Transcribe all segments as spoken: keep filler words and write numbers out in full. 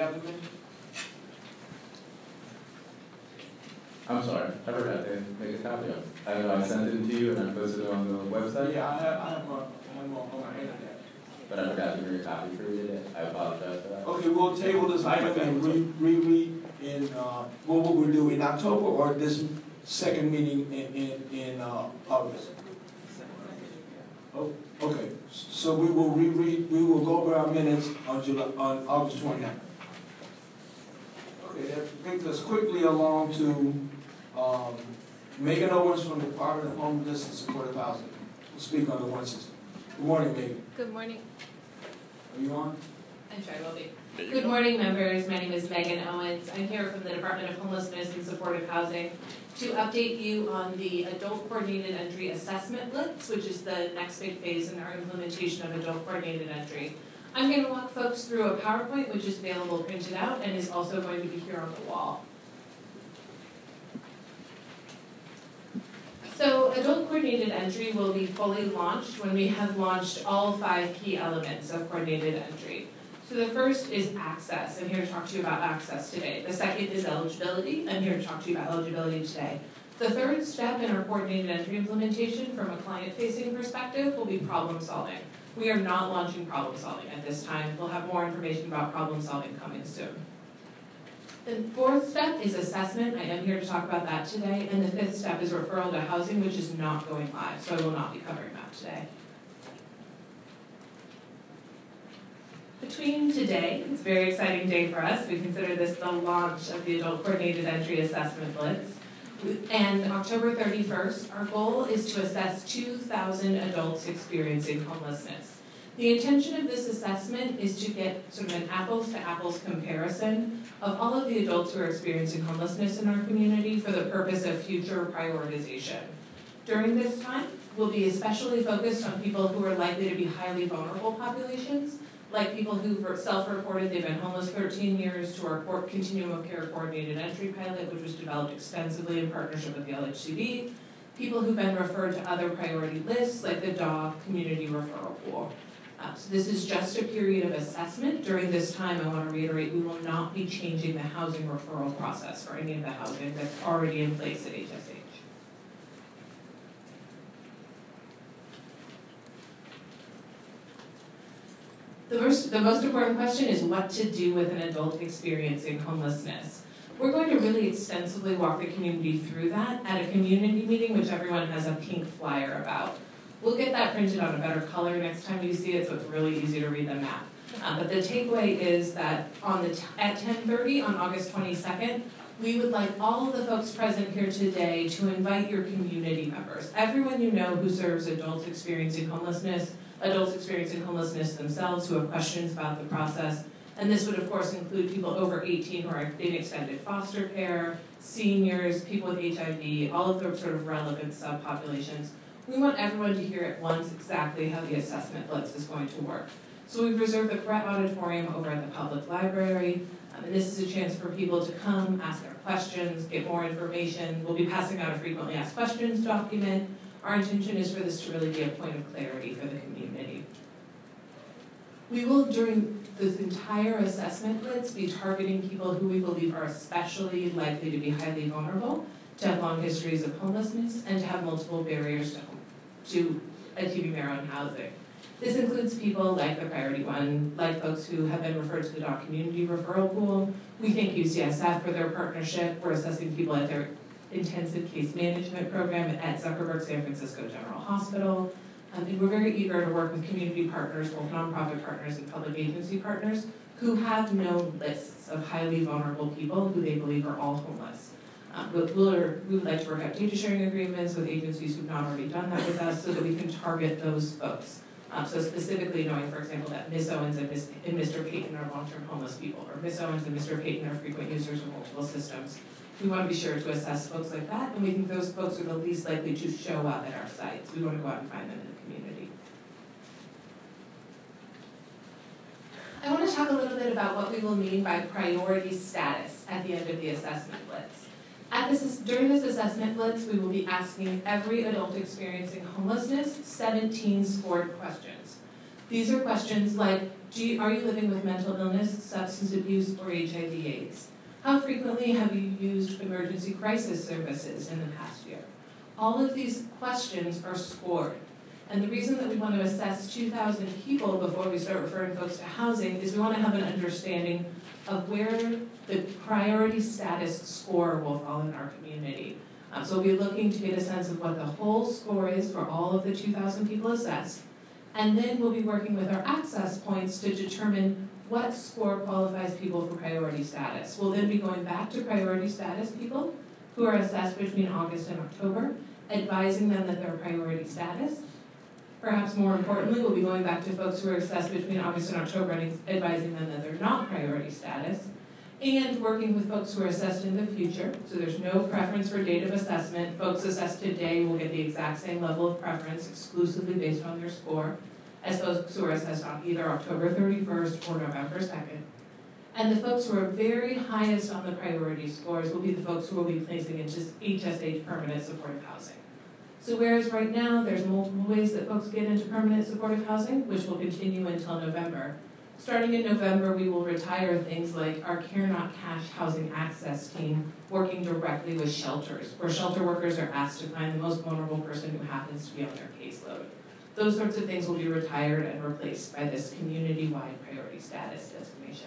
have them in? I'm sorry, I forgot to make a copy of it. I don't know, I sent it to you and I posted it on the website. Yeah, I have, I have, one, I have one on my internet. But I forgot to bring a copy for you today. I apologize for that. Okay, we'll table this item and re reread in, uh, what will we do in October or this second meeting in, in, in uh, August? Oh, okay, so we will reread, we will go over our minutes on July, on August twenty-ninth. Okay, that brings us quickly along to, um, Megan Owens from the Department of Homelessness and Supportive Housing. We'll speak on the one system. Good morning, Megan. Good morning. Are you on? I'm sure I will be. Good morning, members. My name is Megan Owens. I'm here from the Department of Homelessness and Supportive Housing to update you on the Adult Coordinated Entry Assessment Blitz, which is the next big phase in our implementation of Adult Coordinated Entry. I'm going to walk folks through a PowerPoint, which is available printed out and is also going to be here on the wall. So Adult Coordinated Entry will be fully launched when we have launched all five key elements of Coordinated Entry. So the first is access. I'm here to talk to you about access today. The second is eligibility. I'm here to talk to you about eligibility today. The third step in our Coordinated Entry implementation from a client-facing perspective will be problem solving. We are not launching problem solving at this time. We'll have more information about problem solving coming soon. The fourth step is assessment. I am here to talk about that today. And the fifth step is referral to housing, which is not going live, so I will not be covering that today. Between today, it's a very exciting day for us. We consider this the launch of the Adult Coordinated Entry Assessment Blitz. And October thirty-first, our goal is to assess two thousand adults experiencing homelessness. The intention of this assessment is to get sort of an apples-to-apples comparison of all of the adults who are experiencing homelessness in our community for the purpose of future prioritization. During this time, we'll be especially focused on people who are likely to be highly vulnerable populations, like people who self-reported they've been homeless thirteen years, to our Continuum of Care Coordinated Entry pilot, which was developed extensively in partnership with the L H C B, people who've been referred to other priority lists, like the D O G Community Referral Pool. Uh, so this is just a period of assessment. During this time, I want to reiterate, we will not be changing the housing referral process for any of the housing that's already in place at H S H. The most, the most important question is what to do with an adult experiencing homelessness. We're going to really extensively walk the community through that at a community meeting, which everyone has a pink flyer about. We'll get that printed on a better color next time you see it, so it's really easy to read the map. Uh, but the takeaway is that on the t at ten thirty on August twenty-second, we would like all of the folks present here today to invite your community members. Everyone you know who serves adults experiencing homelessness, adults experiencing homelessness themselves who have questions about the process. And this would, of course, include people over eighteen who are in extended foster care, seniors, people with H I V, all of the sort of relevant subpopulations. We want everyone to hear at once exactly how the assessment blitz is going to work. So we've reserved the Brett Auditorium over at the public library. Um, and this is a chance for people to come, ask their questions, get more information. We'll be passing out a frequently asked questions document. Our intention is for this to really be a point of clarity for the community. We will, during this entire assessment blitz, be targeting people who we believe are especially likely to be highly vulnerable, to have long histories of homelessness, and to have multiple barriers to, to achieving their own housing. This includes people like the Priority One, like folks who have been referred to the D O C Community Referral Pool. We thank U C S F for their partnership. We're assessing people at their intensive case management program at Zuckerberg San Francisco General Hospital. Um, and we're very eager to work with community partners, both nonprofit partners and public agency partners, who have known lists of highly vulnerable people who they believe are all homeless. Um, we'll, we'll, we would like to work out data sharing agreements with agencies who've not already done that with us so that we can target those folks. Um, so specifically knowing, for example, that Miz Owens and, Miz, and Mister Payton are long-term homeless people, or Miz Owens and Mister Payton are frequent users of multiple systems. We want to be sure to assess folks like that, and we think those folks are the least likely to show up at our sites. We want to go out and find them in the community. I want to talk a little bit about what we will mean by priority status at the end of the assessment blitz. At this, during this assessment blitz, we will be asking every adult experiencing homelessness seventeen scored questions. These are questions like, do you, are you living with mental illness, substance abuse, or H I V AIDS? How frequently have you used emergency crisis services in the past year? All of these questions are scored. And the reason that we want to assess two thousand people before we start referring folks to housing is we want to have an understanding of where the priority status score will fall in our community. Um, so we'll be looking to get a sense of what the whole score is for all of the two thousand people assessed. And then we'll be working with our access points to determine what score qualifies people for priority status. We'll then be going back to priority status people who are assessed between August and October, advising them that they're priority status. Perhaps more importantly, we'll be going back to folks who are assessed between August and October and advising them that they're not priority status, and working with folks who are assessed in the future. So there's no preference for date of assessment. Folks assessed today will get the exact same level of preference exclusively based on their score as folks who are assessed on either October thirty-first or November second. And the folks who are very highest on the priority scores will be the folks who will be placing into H S H permanent supportive housing. So whereas right now there's multiple ways that folks get into permanent supportive housing, which will continue until November, starting in November we will retire things like our Care Not Cash Housing Access Team working directly with shelters, where shelter workers are asked to find the most vulnerable person who happens to be on their caseload. Those sorts of things will be retired and replaced by this community-wide priority status designation.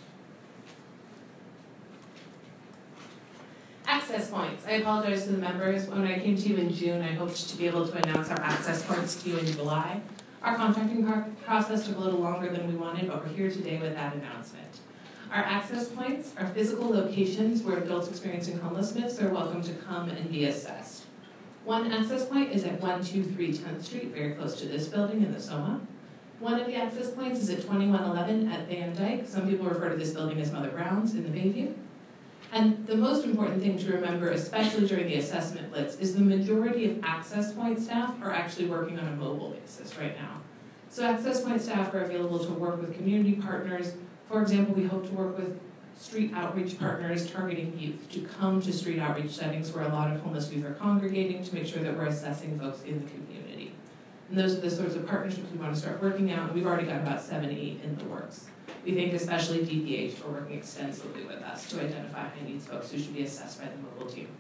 Access points. I apologize to the members. When I came to you in June, I hoped to be able to announce our access points to you in July. Our contracting process took a little longer than we wanted, but we're here today with that announcement. Our access points are physical locations where adults experiencing homelessness are welcome to come and be assessed. One access point is at one two three tenth Street, very close to this building in the Soma. One of the access points is at twenty-one eleven at Van Dyke. Some people refer to this building as Mother Brown's in the Bayview. And the most important thing to remember, especially during the assessment blitz, is the majority of access point staff are actually working on a mobile basis right now. So access point staff are available to work with community partners. For example, we hope to work with street outreach partners targeting youth to come to street outreach settings where a lot of homeless youth are congregating to make sure that we're assessing folks in the community. And those are the sorts of partnerships we want to start working out, and we've already got about seven, eight in the works. We think especially D P H are working extensively with us to identify high needs folks who should be assessed by the mobile team.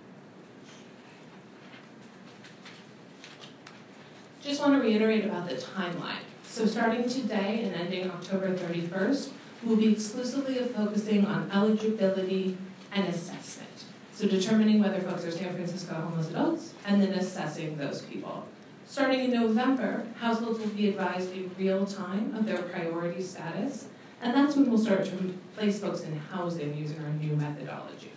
Just want to reiterate about the timeline. So starting today and ending October thirty-first, we'll be exclusively focusing on eligibility and assessment. So determining whether folks are San Francisco homeless adults and then assessing those people. Starting in November, households will be advised in real time of their priority status, and that's when we'll start to place folks in housing using our new methodology.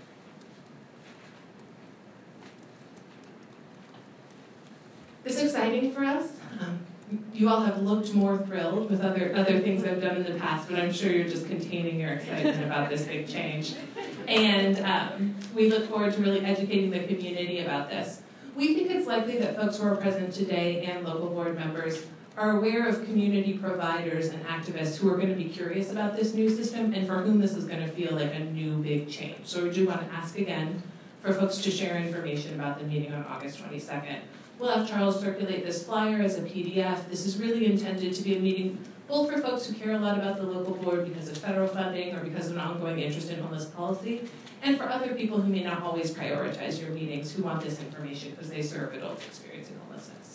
This is exciting for us. Um, you all have looked more thrilled with other, other things I've done in the past, but I'm sure you're just containing your excitement about this big change. And um, we look forward to really educating the community about this. We think it's likely that folks who are present today and local board members are aware of community providers and activists who are going to be curious about this new system and for whom this is going to feel like a new big change. So we do want to ask again for folks to share information about the meeting on August twenty-second. We'll have Charles circulate this flyer as a P D F. This is really intended to be a meeting both for folks who care a lot about the local board because of federal funding or because of an ongoing interest in homeless policy, and for other people who may not always prioritize your meetings who want this information because they serve adults experiencing homelessness.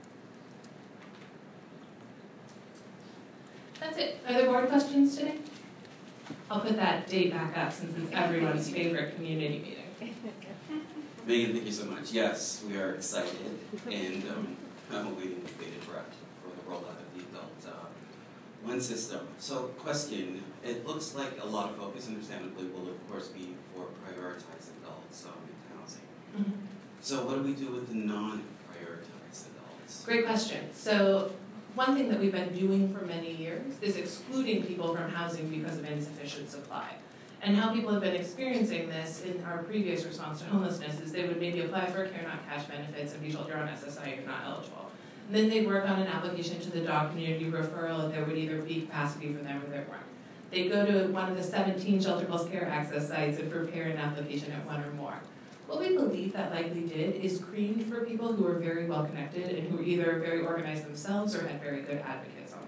That's it. Are there board questions today? I'll put that date back up since it's everyone's favorite community meeting. Megan, thank you so much. Yes, we are excited, and um, I'm waiting with bated breath for the rollout of the adult uh, one system. So, question, it looks like a lot of focus, understandably, will of course be for prioritized adults um, in housing. Mm-hmm. So what do we do with the non-prioritized adults? Great question. So one thing that we've been doing for many years is excluding people from housing because of insufficient supply. And how people have been experiencing this in our previous response to homelessness is they would maybe apply for Care Not Cash benefits and be told you're on S S I, you're not eligible. And then they'd work on an application to the dog community referral, and there would either be capacity for them or there weren't. They'd go to one of the seventeen Shelter Plus Care access sites and prepare an application at one or more. What we believe that likely did is screened for people who were very well connected and who were either very organized themselves or had very good advocates on their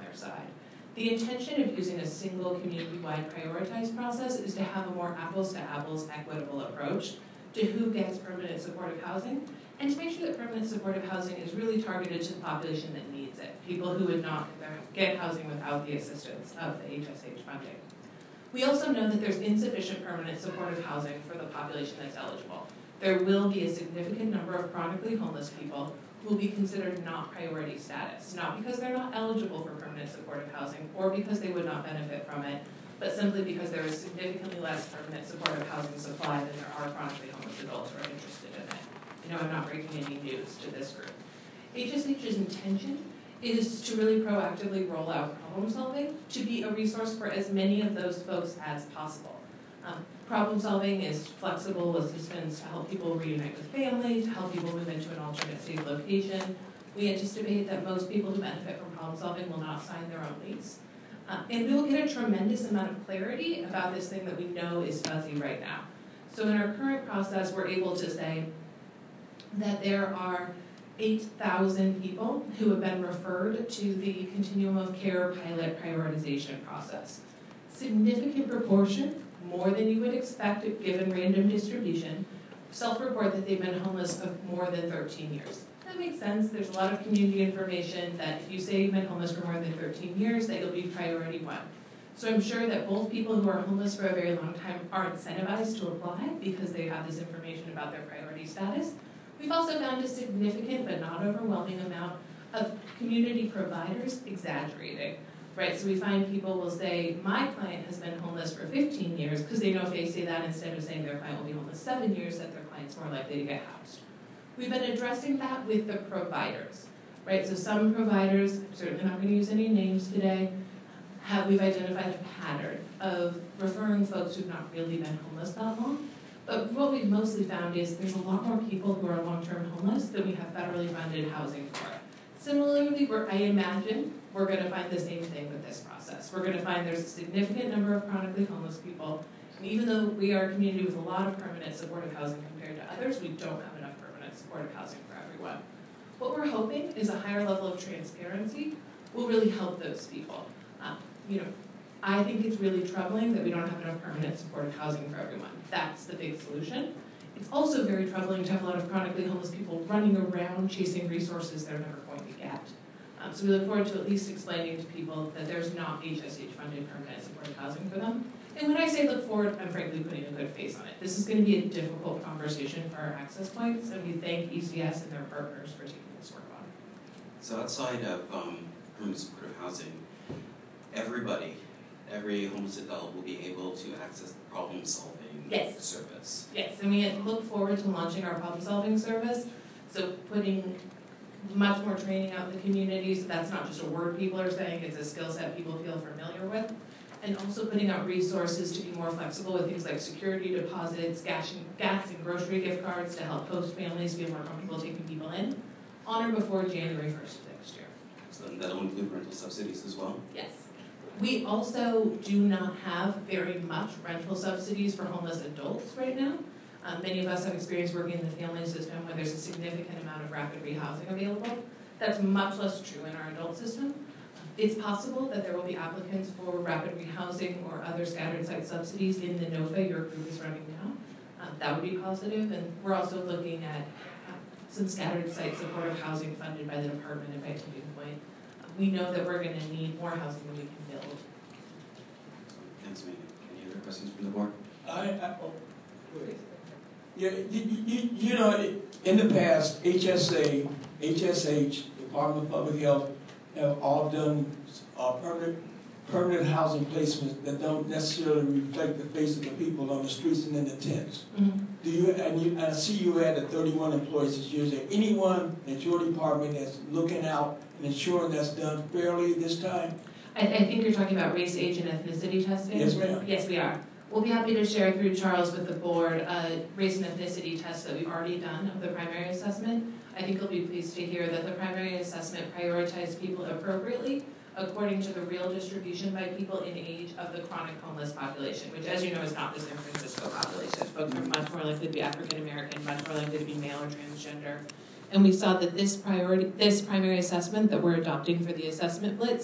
their side. The intention of using a single community-wide prioritized process is to have a more apples-to-apples equitable approach to who gets permanent supportive housing, and to make sure that permanent supportive housing is really targeted to the population that needs it, people who would not get housing without the assistance of the H S H funding. We also know that there's insufficient permanent supportive housing for the population that's eligible. There will be a significant number of chronically homeless people who will be considered not priority status, not because they're not eligible for permanent supportive housing or because they would not benefit from it, but simply because there is significantly less permanent supportive housing supply than there are chronically homeless adults who are interested in it. You know, I'm not breaking any news to this group. H S H's intention is to really proactively roll out problem solving to be a resource for as many of those folks as possible. Um, problem solving is flexible assistance to help people reunite with family, to help people move into an alternate safe location. We anticipate that most people who benefit from problem solving will not sign their own lease. Uh, and we will get a tremendous amount of clarity about this thing that we know is fuzzy right now. So in our current process, we're able to say that there are eight thousand people who have been referred to the Continuum of Care pilot prioritization process. Significant proportion, more than you would expect given random distribution, self-report that they've been homeless of more than thirteen years. That makes sense. There's a lot of community information that if you say you've been homeless for more than thirteen years, that you'll be priority one. So I'm sure that both people who are homeless for a very long time are incentivized to apply because they have this information about their priority status. We've also found a significant but not overwhelming amount of community providers exaggerating, right? So we find people will say, my client has been homeless for fifteen years, because they know if they say that instead of saying their client will be homeless seven years, that their client's more likely to get housed. We've been addressing that with the providers, right? So some providers, I'm certainly not going to use any names today, have we've identified a pattern of referring folks who've not really been homeless that long. But what we've mostly found is there's a lot more people who are long-term homeless than we have federally funded housing for. Similarly, we're, I imagine we're going to find the same thing with this process. We're going to find there's a significant number of chronically homeless people, and even though we are a community with a lot of permanent supportive housing compared to others, we don't have enough permanent supportive housing for everyone. What we're hoping is a higher level of transparency will really help those people. Um, you know, I think it's really troubling that we don't have enough permanent supportive housing for everyone. That's the big solution. It's also very troubling to have a lot of chronically homeless people running around chasing resources they're never going to get. Um, so we look forward to at least explaining to people that there's not H S H-funded permanent supportive housing for them. And when I say look forward, I'm frankly putting a good face on it. This is going to be a difficult conversation for our access points, and we thank E C S and their partners for taking this work on. So outside of um, permanent supportive housing, everybody, every homeless adult will be able to access the problem-solving yes. service. Yes, and we look forward to launching our problem-solving service, so putting much more training out in the community, so that's not just a word people are saying, it's a skill set people feel familiar with, and also putting out resources to be more flexible with things like security deposits, gas and, gas and grocery gift cards to help host families feel more comfortable taking people in, on or before January first of next year. So that'll include rental subsidies as well? Yes. We also do not have very much rental subsidies for homeless adults right now. Um, many of us have experience working in the family system where there's a significant amount of rapid rehousing available. That's much less true in our adult system. It's possible that there will be applicants for rapid rehousing or other scattered site subsidies in the NOFA your group is running now. Um, that would be positive, and we're also looking at uh, some scattered site supportive housing funded by the department and by Tipping Point. We know that we're going to need more housing than we can build. Thanks, Megan. Any other questions from the board? I, I, oh, yeah, you, you, you know, in the past, H S A, H S H, Department of Public Health, have all done uh, permanent, permanent housing placements that don't necessarily reflect the face of the people on the streets and in the tents. Mm-hmm. Do you, and you, I see you added thirty-one employees this year. Is there anyone at your department that's looking out and ensuring that's done fairly this time? I, I think you're talking about race, age, and ethnicity testing? Yes, ma'am. Yes, we are. We'll be happy to share through Charles with the board a race and ethnicity test that we've already done of the primary assessment. I think you'll be pleased to hear that the primary assessment prioritized people appropriately according to the real distribution by people in age of the chronic homeless population, which, as you know, is not the San Francisco population. Folks are much more likely to be African American, much more likely to be male or transgender. And we saw that this priority, this primary assessment that we're adopting for the assessment blitz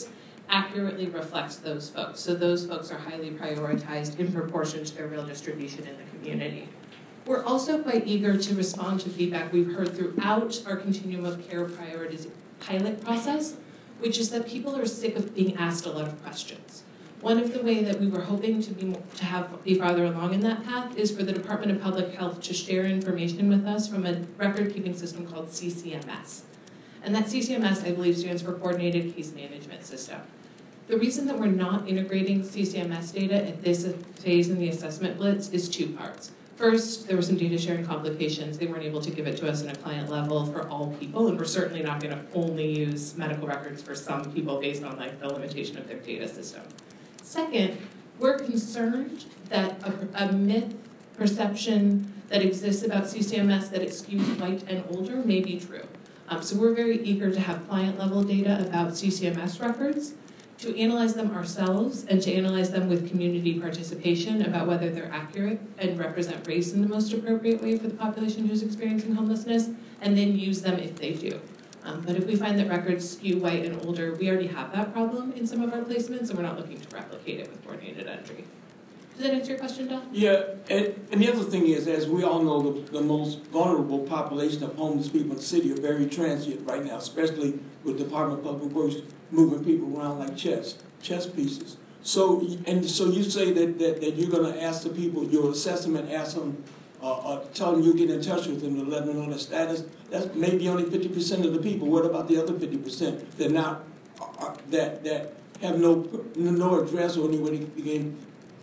accurately reflects those folks. So those folks are highly prioritized in proportion to their real distribution in the community. We're also quite eager to respond to feedback we've heard throughout our continuum of care priorities pilot process, which is that people are sick of being asked a lot of questions. One of the ways that we were hoping to be more, to have be farther along in that path is for the Department of Public Health to share information with us from a record-keeping system called C C M S. And that C C M S, I believe, stands for Coordinated Case Management System. The reason that we're not integrating C C M S data at this phase in the assessment blitz is two parts. First, there were some data sharing complications. They weren't able to give it to us in a client level for all people, and we're certainly not going to only use medical records for some people based on like the limitation of their data system. Second, we're concerned that a, a myth perception that exists about C C M S that it skews white and older may be true. Um, so we're very eager to have client-level data about C C M S records, to analyze them ourselves and to analyze them with community participation about whether they're accurate and represent race in the most appropriate way for the population who's experiencing homelessness, and then use them if they do. Um, but if we find that records skew white and older, we already have that problem in some of our placements, and we're not looking to replicate it with coordinated entry. Does that answer your question, Don? Yeah, and, and the other thing is, as we all know, the, the most vulnerable population of homeless people in the city are very transient right now, especially with the Department of Public Works moving people around like chess, chess pieces. So, and so you say that, that, that you're going to ask the people, your assessment, ask them, uh, uh, tell them you get in touch with them to let them know their status. That's maybe only fifty percent of the people. What about the other fifty percent that not, uh, that, that have no, no address or anywhere to begin?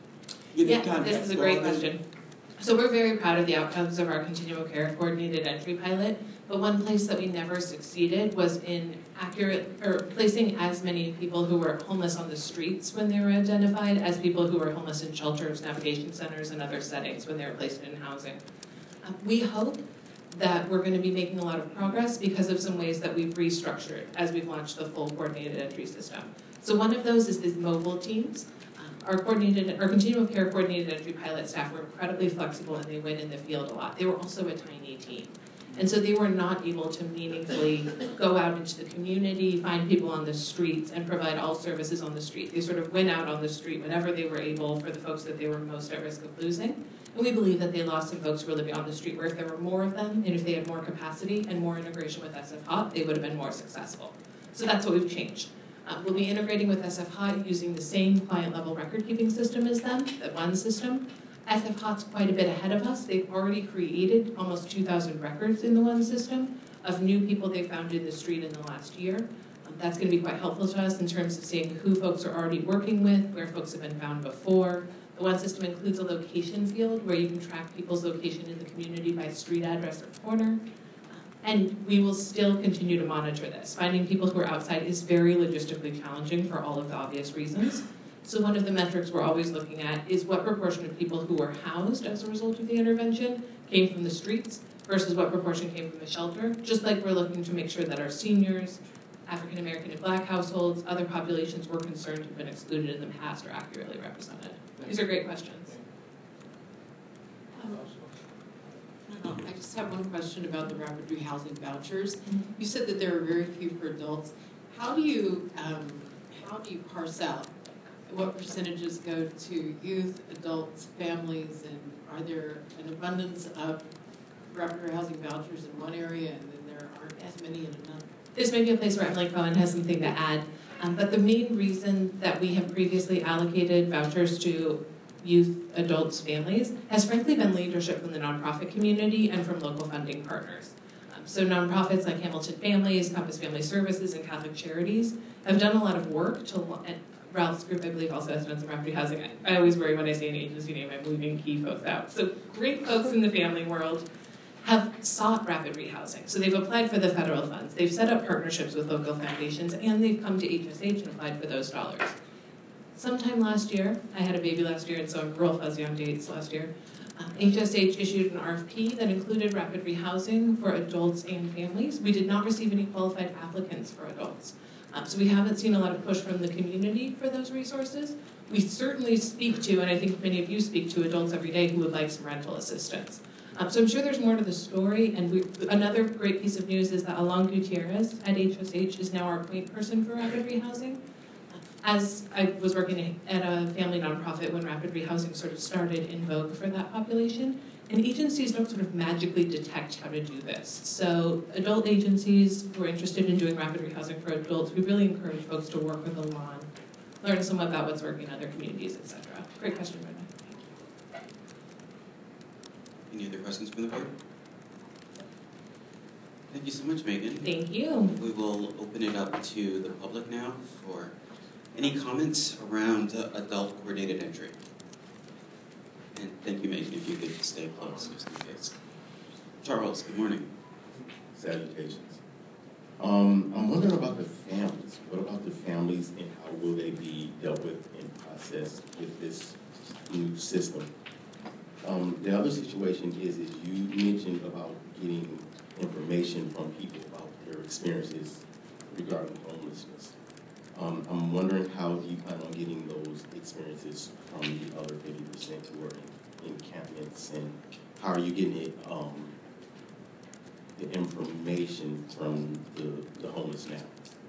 Yeah, this is a great question. So we're very proud of the outcomes of our continuum of care coordinated entry pilot, but one place that we never succeeded was in accurate, or placing as many people who were homeless on the streets when they were identified as people who were homeless in shelters, navigation centers, and other settings when they were placed in housing. Uh, we hope that we're going to be making a lot of progress because of some ways that we've restructured as we've launched the full coordinated entry system. So one of those is these mobile teams. Our coordinated, our continuum of care coordinated entry pilot staff were incredibly flexible and they went in the field a lot. They were also a tiny team. And so they were not able to meaningfully go out into the community, find people on the streets, and provide all services on the street. They sort of went out on the street whenever they were able for the folks that they were most at risk of losing. And we believe that they lost some folks who were living on the street, where if there were more of them, and if they had more capacity and more integration with S F H O T, they would have been more successful. So that's what we've changed. Uh, we'll be integrating with S F H O T using the same client-level record-keeping system as them, that one system. S F H O T's quite a bit ahead of us. They've already created almost two thousand records in the one system of new people they found in the street in the last year. Um, that's going to be quite helpful to us in terms of seeing who folks are already working with, where folks have been found before. The one system includes a location field where you can track people's location in the community by street address or corner. And we will still continue to monitor this. Finding people who are outside is very logistically challenging for all of the obvious reasons. So one of the metrics we're always looking at is what proportion of people who were housed as a result of the intervention came from the streets versus what proportion came from the shelter, just like we're looking to make sure that our seniors, African American and Black households, other populations we're concerned have been excluded in the past are accurately represented. These are great questions. Um, I just have one question about the rapid rehousing vouchers. You said that there are very few for adults. How do you um, how do you parse out what percentages go to youth, adults, families, and are there an abundance of rapid rehousing vouchers in one area and then there aren't as many in another? This may be a place where Emily Cohen has something to add, um, but the main reason that we have previously allocated vouchers to youth, adults, families, has frankly been leadership from the nonprofit community and from local funding partners. Um, so nonprofits like Hamilton Families, Compass Family Services, and Catholic Charities have done a lot of work to, and Ralph's group, I believe, also has done some rapid housing. I, I always worry when I say an agency name, I'm leaving key folks out. So great folks in the family world have sought rapid rehousing. So they've applied for the federal funds, they've set up partnerships with local foundations, and they've come to H S H and applied for those dollars. Sometime last year, I had a baby last year, and so I'm real fuzzy on dates last year. Um, H S H issued an R F P that included rapid rehousing for adults and families. We did not receive any qualified applicants for adults. Um, so we haven't seen a lot of push from the community for those resources. We certainly speak to, and I think many of you speak to, adults every day who would like some rental assistance. Um, so I'm sure there's more to the story, and we, another great piece of news is that Alon Gutierrez at H S H is now our point person for rapid rehousing. as I was working at a family nonprofit when rapid rehousing sort of started in vogue for that population, and agencies don't sort of magically detect how to do this. So adult agencies who are interested in doing rapid rehousing for adults, we really encourage folks to work with the law, learn some about what's working in other communities, et cetera. Great question, Brenda. Any other questions from the board? Thank you so much, Megan. Thank you. We will open it up to the public now for any comments around uh, adult coordinated entry. And thank you, Megan, if you could stay close just in case. Charles, good morning. Salutations. Um, I'm wondering about the families. What about the families and how will they be dealt with in process with this new system? Um, the other situation is, is you mentioned about getting information from people about their experiences regarding homelessness. Um, I'm wondering how do you plan on getting those experiences from the other fifty percent who are in encampments, and how are you getting it, um, the information from the, the homeless now?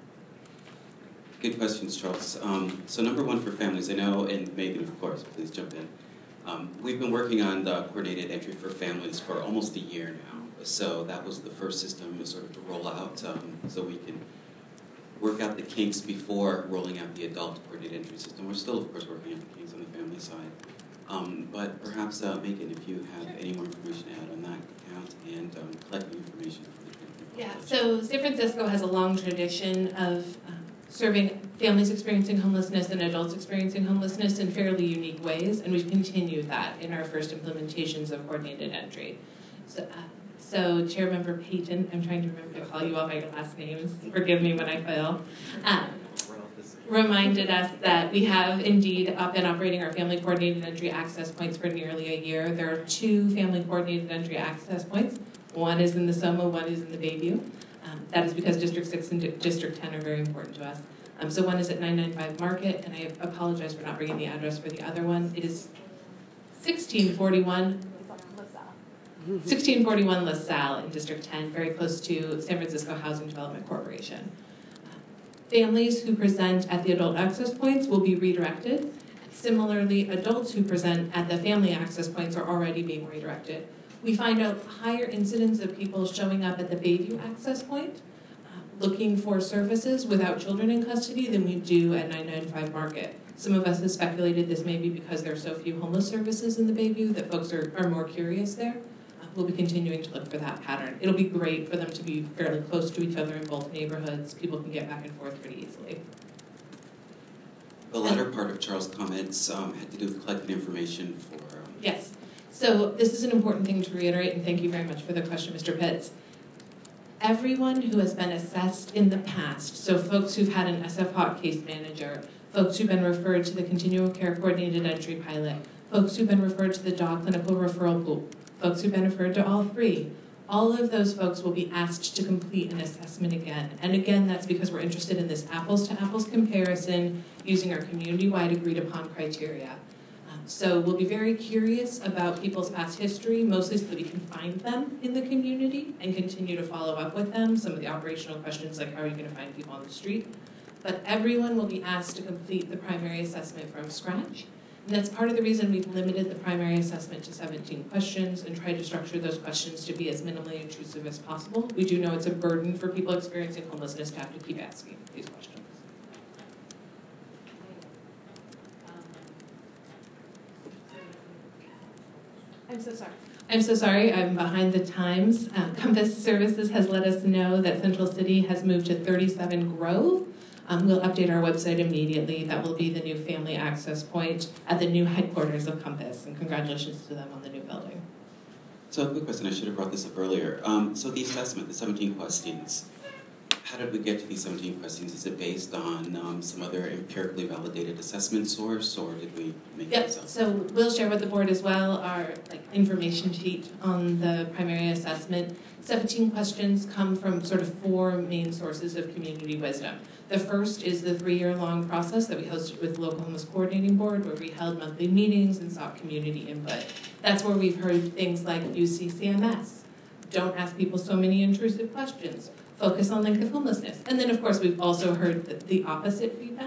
Good questions, Charles. Um, so number one for families, I know, and Megan, of course, please jump in. Um, we've been working on the coordinated entry for families for almost a year now. So that was the first system sort of to roll out, um, so we can work out the kinks before rolling out the adult coordinated entry system. We're still, of course, working out the kinks on the family side. Um, but perhaps, uh, Megan, if you have any more information to add on that account and um, collecting information from the treatment. Yeah, so San Francisco has a long tradition of um, serving families experiencing homelessness and adults experiencing homelessness in fairly unique ways, and we've continued that in our first implementations of coordinated entry. So, uh, so Chair Member Payton, I'm trying to remember to call you all by your last names, forgive me when I fail, um, reminded us that we have indeed been operating our family coordinated entry access points for nearly a year. There are two family coordinated entry access points. One is in the Soma, one is in the Bayview. Um, that is because District six and D District ten are very important to us. Um, so one is at nine ninety-five Market, and I apologize for not bringing the address for the other one. It is sixteen forty-one sixteen forty-one LaSalle in District ten, very close to San Francisco Housing Development Corporation. Families who present at the adult access points will be redirected. Similarly, adults who present at the family access points are already being redirected. We find a higher incidence of people showing up at the Bayview access point uh, looking for services without children in custody than we do at nine ninety-five Market. Some of us have speculated this may be because there are so few homeless services in the Bayview that folks are, are more curious there. Uh, we'll be continuing to look for that pattern. It'll be great for them to be fairly close to each other in both neighborhoods. People can get back and forth pretty easily. The latter part of Charles' comments um, had to do with collecting information for... Um, yes. So this is an important thing to reiterate, and thank you very much for the question, Mister Pitts. Everyone who has been assessed in the past, so folks who've had an S F H O C case manager, folks who've been referred to the Continuum Care Coordinated Entry Pilot, folks who've been referred to the D A W Clinical Referral Pool, folks who've been referred to all three, all of those folks will be asked to complete an assessment again. And again, that's because we're interested in this apples-to-apples comparison using our community-wide agreed-upon criteria. So we'll be very curious about people's past history, mostly so that we can find them in the community and continue to follow up with them. Some of the operational questions like how are you going to find people on the street. But everyone will be asked to complete the primary assessment from scratch. And that's part of the reason we've limited the primary assessment to seventeen questions and tried to structure those questions to be as minimally intrusive as possible. We do know it's a burden for people experiencing homelessness to have to keep asking these questions. I'm so sorry. I'm so sorry, I'm behind the times. Uh, Compass Services has let us know that Central City has moved to thirty-seven Grove. Um, we'll update our website immediately. That will be the new family access point at the new headquarters of Compass, and congratulations to them on the new building. So a quick question, I should have brought this up earlier. Um, so the assessment, the seventeen questions, how did we get to these seventeen questions? Is it based on um, some other empirically validated assessment source, or did we make Yep. this up? So we'll share with the board as well our like information sheet on the primary assessment. seventeen questions come from sort of four main sources of community wisdom. The first is the three-year-long process that we hosted with the Local Homeless Coordinating Board, where we held monthly meetings and sought community input. That's where we've heard things like use C C M S, don't ask people so many intrusive questions, focus on length of homelessness. And then, of course, we've also heard the, the opposite feedback,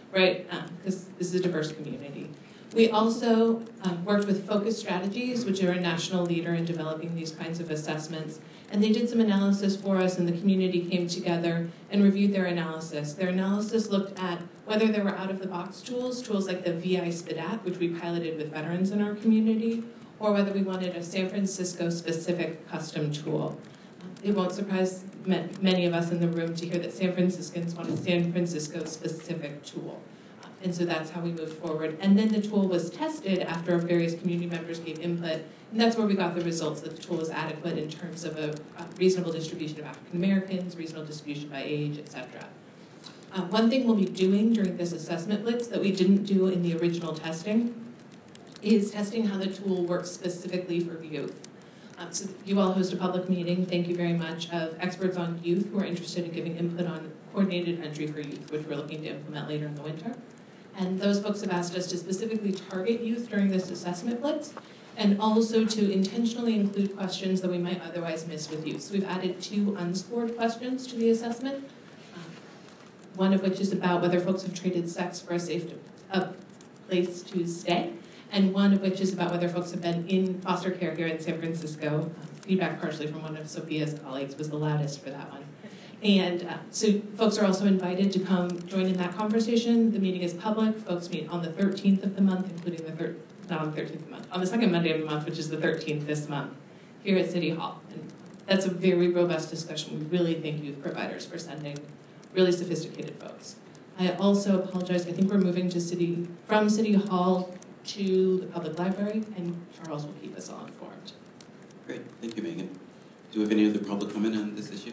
right? Because um, this is a diverse community. We also um, worked with Focus Strategies, which are a national leader in developing these kinds of assessments. And they did some analysis for us, and the community came together and reviewed their analysis. Their analysis looked at whether there were out-of-the-box tools, tools like the V I SPDAT, which we piloted with veterans in our community, or whether we wanted a San Francisco-specific custom tool. It won't surprise many of us in the room to hear that San Franciscans want a San Francisco-specific tool. And so that's how we moved forward. And then the tool was tested after various community members gave input, and that's where we got the results that the tool was adequate in terms of a, a reasonable distribution of African Americans, reasonable distribution by age, et cetera. Uh, one thing we'll be doing during this assessment blitz that we didn't do in the original testing is testing how the tool works specifically for youth. Um, so you all host a public meeting, thank you very much, of experts on youth who are interested in giving input on coordinated entry for youth, which we're looking to implement later in the winter. And those folks have asked us to specifically target youth during this assessment blitz, and also to intentionally include questions that we might otherwise miss with youth. So we've added two unscored questions to the assessment, um, one of which is about whether folks have traded sex for a safe a place to stay, and one of which is about whether folks have been in foster care here in San Francisco. Um, feedback partially from one of Sophia's colleagues was the loudest for that one. And uh, so folks are also invited to come join in that conversation. The meeting is public. Folks meet on the thirteenth of the month, including the third, not on the thirteenth of the month, on the second Monday of the month, which is the thirteenth this month, here at City Hall. And that's a very robust discussion. We really thank youth providers for sending really sophisticated folks. I also apologize. I think we're moving to city from City Hall to the public library, and Charles will keep us all informed. Great. Thank you, Megan. Do we have any other public comment on this issue?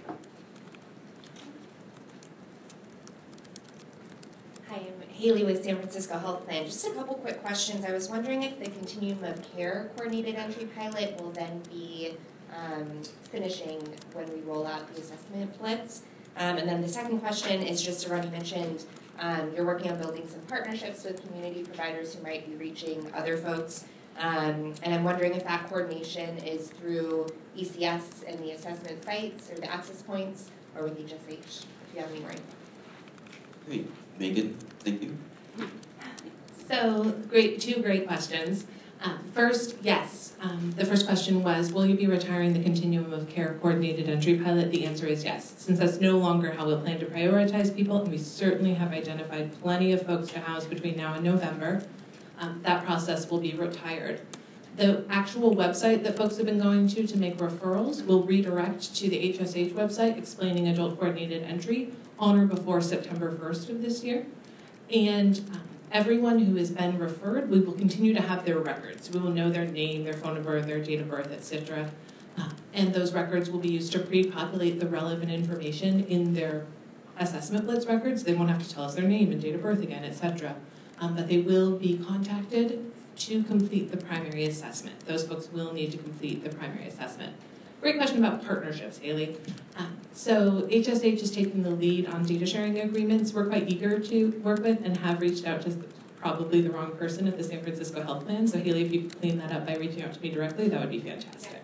Hi, I'm Haley with San Francisco Health Plan. Just a couple quick questions. I was wondering if the Continuum of Care Coordinated Entry pilot will then be um, finishing when we roll out the assessment blitz. Um, and then the second question is just around, you mentioned um, you're working on building some partnerships with community providers who might be reaching other folks. Um, and I'm wondering if that coordination is through E C S and the assessment sites or the access points, or with H S H, if you have any more info. Great. Megan, thank you. So, great, two great questions. Um, first, yes. Um, the first question was, will you be retiring the Continuum of Care Coordinated Entry pilot? The answer is yes, since that's no longer how we'll plan to prioritize people, and we certainly have identified plenty of folks to house between now and November. Um, that process will be retired. The actual website that folks have been going to to make referrals will redirect to the H S H website explaining adult coordinated entry on or before September first of this year. And um, everyone who has been referred, we will continue to have their records. We will know their name, their phone number, their date of birth, et cetera. Uh, and those records will be used to pre-populate the relevant information in their assessment blitz records. They won't have to tell us their name and date of birth again, et cetera. Um, but they will be contacted to complete the primary assessment. Those folks will need to complete the primary assessment. Great question about partnerships, Haley. Um, so H S H is taking the lead on data sharing agreements. We're quite eager to work with and have reached out to probably the wrong person at the San Francisco Health Plan. So Haley, if you could clean that up by reaching out to me directly, that would be fantastic.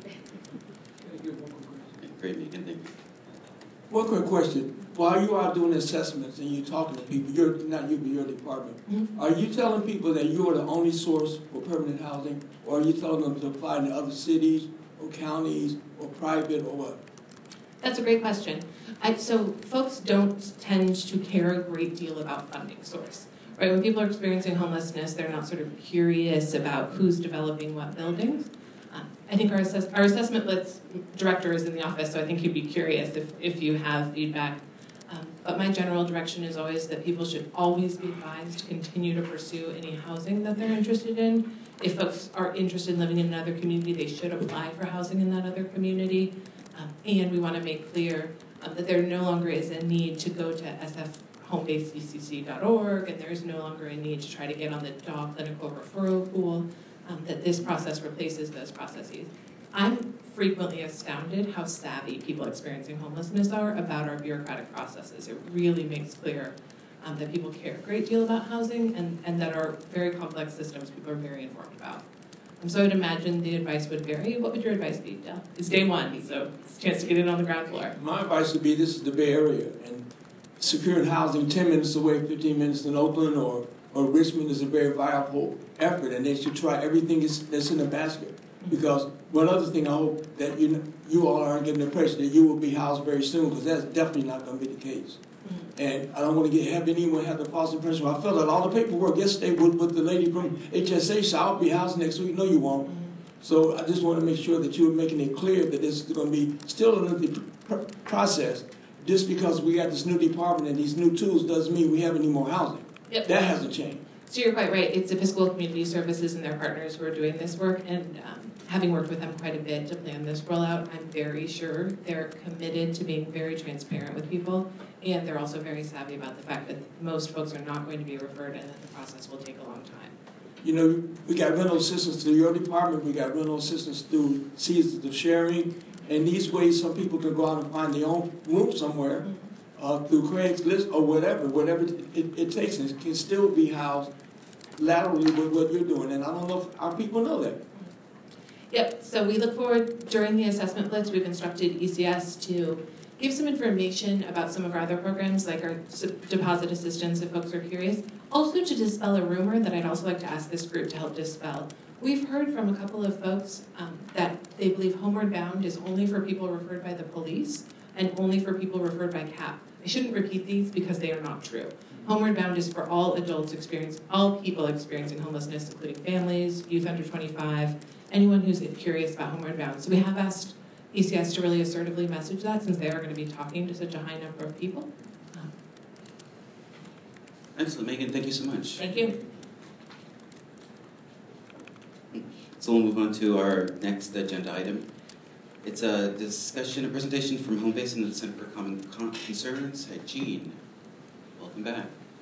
Great, Megan, thank you. One quick question. While you are doing assessments and you're talking to people, you're not you, but your department, mm-hmm. Are you telling people that you are the only source for permanent housing, or are you telling them to apply to other cities or counties or private or what? That's a great question. I, so folks don't tend to care a great deal about funding source. Right? When people are experiencing homelessness, they're not sort of curious about who's developing what buildings. Um, I think our, assess our assessment blitz director is in the office, so I think he'd be curious if, if you have feedback. Um, but my general direction is always that people should always be advised to continue to pursue any housing that they're interested in. If folks are interested in living in another community, they should apply for housing in that other community. Um, and we want to make clear um, that there no longer is a need to go to S F home based C C C dot org, and there is no longer a need to try to get on the D A W clinical referral pool, um, that this process replaces those processes. I'm frequently astounded how savvy people experiencing homelessness are about our bureaucratic processes. It really makes clear um, that people care a great deal about housing, and, and that our very complex systems people are very informed about. Um, so I would imagine the advice would vary. What would your advice be, Del? It's day one, so it's a chance to get in on the ground floor. My advice would be, this is the Bay Area, and securing housing ten minutes away, fifteen minutes in Oakland or, or Richmond is a very viable effort, and they should try everything that's in the basket. Because one other thing, I hope that you you all aren't getting the impression that you will be housed very soon, because that's definitely not going to be the case. And I don't want to get have anyone have the false impression. Well, I filled out all the paperwork yesterday with, with the lady from H S A, so I'll be housed next week. No, you won't. So I just want to make sure that you're making it clear that this is going to be still a lengthy pr- process. Just because we got this new department and these new tools doesn't mean we have any more housing. Yep. That hasn't changed. So you're quite right. It's Episcopal Community Services and their partners who are doing this work, and um, having worked with them quite a bit to plan this rollout, I'm very sure they're committed to being very transparent with people, and they're also very savvy about the fact that most folks are not going to be referred and that the process will take a long time. You know, we got rental assistance through your department, we got rental assistance through Seasons of Sharing, and these ways some people can go out and find their own room somewhere uh, through Craigslist or whatever, whatever it, it, it takes, and it can still be housed laterally with what you're doing, and I don't know if our people know that. Yep, so we look forward, during the assessment blitz, we've instructed E C S to give some information about some of our other programs, like our deposit assistance, if folks are curious. Also to dispel a rumor that I'd also like to ask this group to help dispel. We've heard from a couple of folks um, that they believe Homeward Bound is only for people referred by the police and only for people referred by C A P. I shouldn't repeat these because they are not true. Homeward Bound is for all adults experiencing, all people experiencing homelessness, including families, youth under twenty-five, anyone who's curious about Homeward Bound. So we have asked E C S to really assertively message that, since they are going to be talking to such a high number of people. Um, Excellent, Megan, thank you so much. Thank you. So we'll move on to our next agenda item. It's a discussion, a presentation from Homebase and the Center for Common Concerns. Hi, Jean. Welcome back.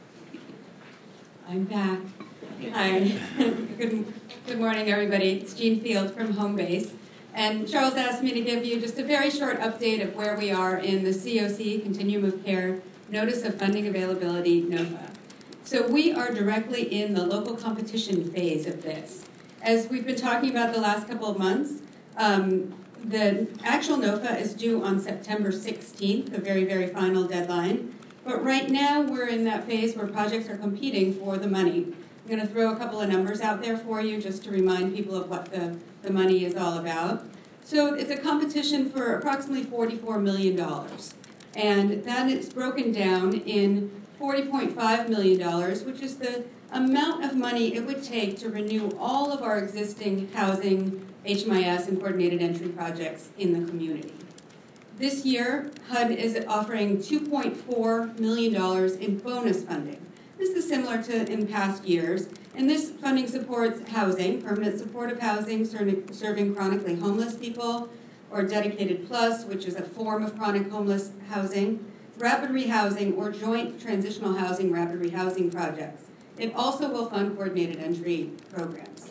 I'm back. Hi. good, good morning, everybody. It's Jean Field from Homebase. And Charles asked me to give you just a very short update of where we are in the C O C, Continuum of Care, Notice of Funding Availability, NOFA. So we are directly in the local competition phase of this. As we've been talking about the last couple of months, um, the actual NOFA is due on September sixteenth, the very, very final deadline. But right now, we're in that phase where projects are competing for the money. I'm going to throw a couple of numbers out there for you just to remind people of what the, the money is all about. So it's a competition for approximately forty-four million dollars. And that is broken down in forty point five million dollars, which is the amount of money it would take to renew all of our existing housing, H M I S, and coordinated entry projects in the community. This year, H U D is offering two point four million dollars in bonus funding. This is similar to in past years, and this funding supports housing, permanent supportive housing serving, serving chronically homeless people, or Dedicated Plus, which is a form of chronic homeless housing, rapid rehousing, or joint transitional housing rapid rehousing projects. It also will fund coordinated entry programs.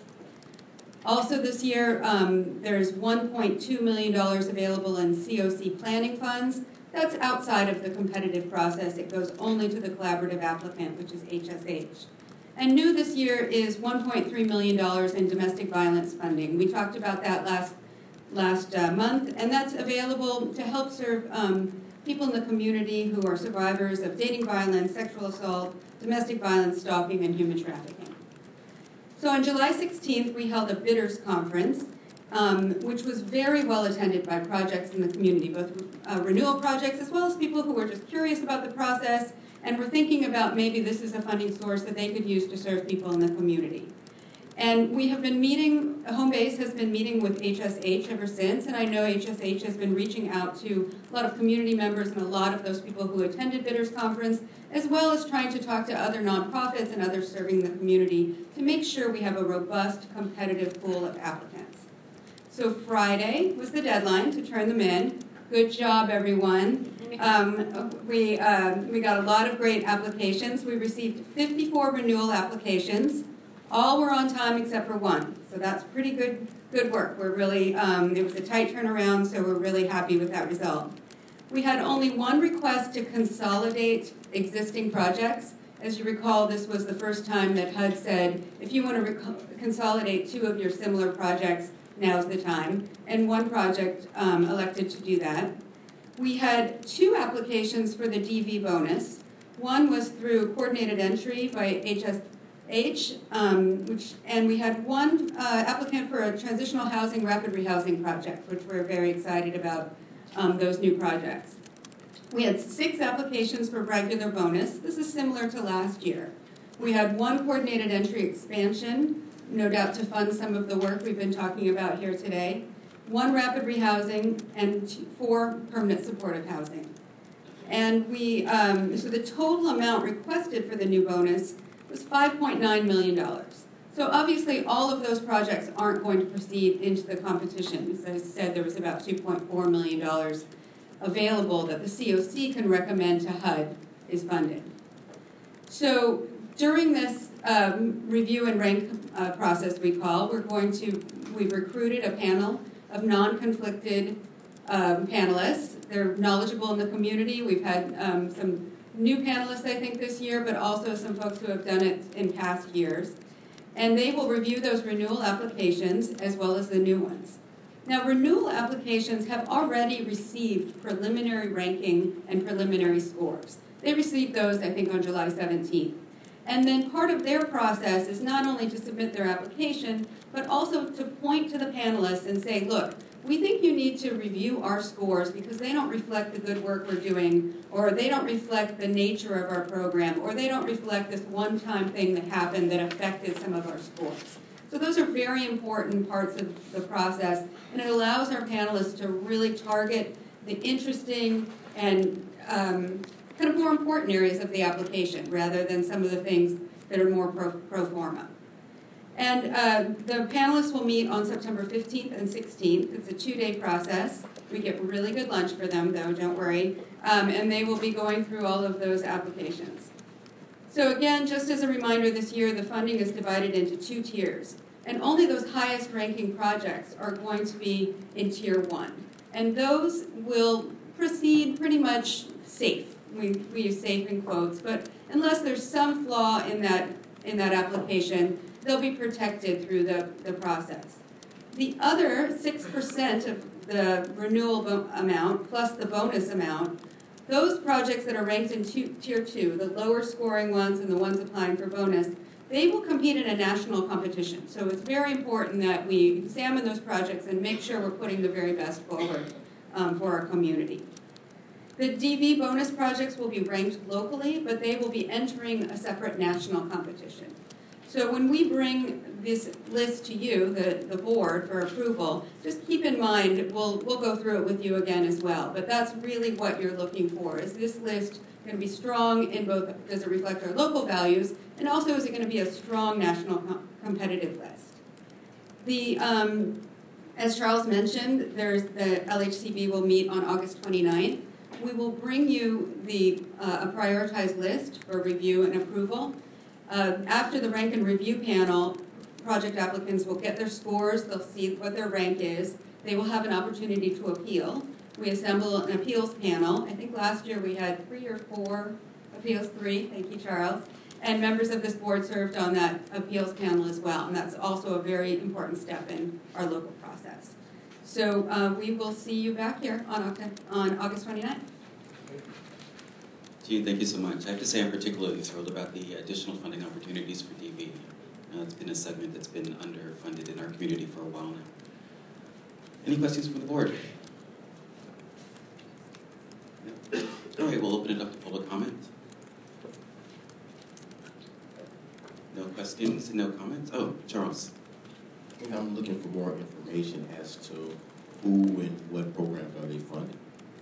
Also this year, um, there's one point two million dollars available in C O C planning funds. That's outside of the competitive process. It goes only to the collaborative applicant, which is H S H. And new this year is one point three million dollars in domestic violence funding. We talked about that last, last uh, month, and that's available to help serve um, people in the community who are survivors of dating violence, sexual assault, domestic violence, stalking, and human trafficking. So on July sixteenth, we held a bidders conference, um, which was very well attended by projects in the community, both uh, renewal projects as well as people who were just curious about the process and were thinking about maybe this is a funding source that they could use to serve people in the community. And we have been meeting, Homebase has been meeting with H S H ever since, and I know H S H has been reaching out to a lot of community members and a lot of those people who attended Bidders Conference, as well as trying to talk to other nonprofits and others serving the community to make sure we have a robust, competitive pool of applicants. So Friday was the deadline to turn them in. Good job, everyone. Um, we, uh, we got a lot of great applications. We received fifty-four renewal applications. All were on time except for one, so that's pretty good good work. We're really, um, it was a tight turnaround, so we're really happy with that result. We had only one request to consolidate existing projects. As you recall, this was the first time that H U D said, if you want to rec- consolidate two of your similar projects, now's the time. And one project um, elected to do that. We had two applications for the D V bonus. One was through coordinated entry by H S H, um, which, and we had one uh, applicant for a transitional housing rapid rehousing project, which we're very excited about um, those new projects. We had six applications for regular bonus. This is similar to last year. We had one coordinated entry expansion, no doubt to fund some of the work we've been talking about here today, one rapid rehousing, and two, four permanent supportive housing. And we, um, so the total amount requested for the new bonus was five point nine million dollars. So obviously all of those projects aren't going to proceed into the competition. As I said, there was about two point four million dollars available that the C O C can recommend to H U D is funded. So during this um, review and rank uh, process we call, we're going to, we've recruited a panel of non-conflicted um, panelists. They're knowledgeable in the community. We've had um, some new panelists, I think, this year, but also some folks who have done it in past years. And they will review those renewal applications as well as the new ones. Now, renewal applications have already received preliminary ranking and preliminary scores. They received those, I think, on July seventeenth. And then part of their process is not only to submit their application, but also to point to the panelists and say, look, we think you need to review our scores because they don't reflect the good work we're doing, or they don't reflect the nature of our program, or they don't reflect this one-time thing that happened that affected some of our scores. So those are very important parts of the process, and it allows our panelists to really target the interesting and um, kind of more important areas of the application rather than some of the things that are more pro, pro forma. And uh, the panelists will meet on September fifteenth and sixteenth. It's a two-day process. We get really good lunch for them, though, don't worry. Um, and they will be going through all of those applications. So again, just as a reminder, this year the funding is divided into two tiers. And only those highest ranking projects are going to be in tier one. And those will proceed pretty much safe. We, we use safe in quotes, but unless there's some flaw in that, in that application, they'll be protected through the, the process. The other six percent of the renewal bo- amount plus the bonus amount, those projects that are ranked in two, tier two, the lower scoring ones and the ones applying for bonus, they will compete in a national competition. So it's very important that we examine those projects and make sure we're putting the very best forward um, for our community. The D V bonus projects will be ranked locally, but they will be entering a separate national competition. So when we bring this list to you, the, the board, for approval, just keep in mind, we'll, we'll go through it with you again as well, but that's really what you're looking for. Is this list going to be strong in both, does it reflect our local values, and also is it going to be a strong national com- competitive list? The, um, as Charles mentioned, there's the L H C B will meet on August twenty-ninth. We will bring you the uh, a prioritized list for review and approval. Uh, after the rank and review panel, project applicants will get their scores, they'll see what their rank is, they will have an opportunity to appeal. We assemble an appeals panel. I think last year we had three or four appeals, three, thank you, Charles. And members of this board served on that appeals panel as well, and that's also a very important step in our local process. So uh, we will see you back here on, on August twenty-ninth. Jean, thank you so much. I have to say I'm particularly thrilled about the additional funding opportunities for D V. Uh, it's been a segment that's been underfunded in our community for a while now. Any questions from the board? No? All right, we'll open it up to public comment. No questions, no comments? Oh, Charles. I'm looking for more information as to who and what programs are they funding.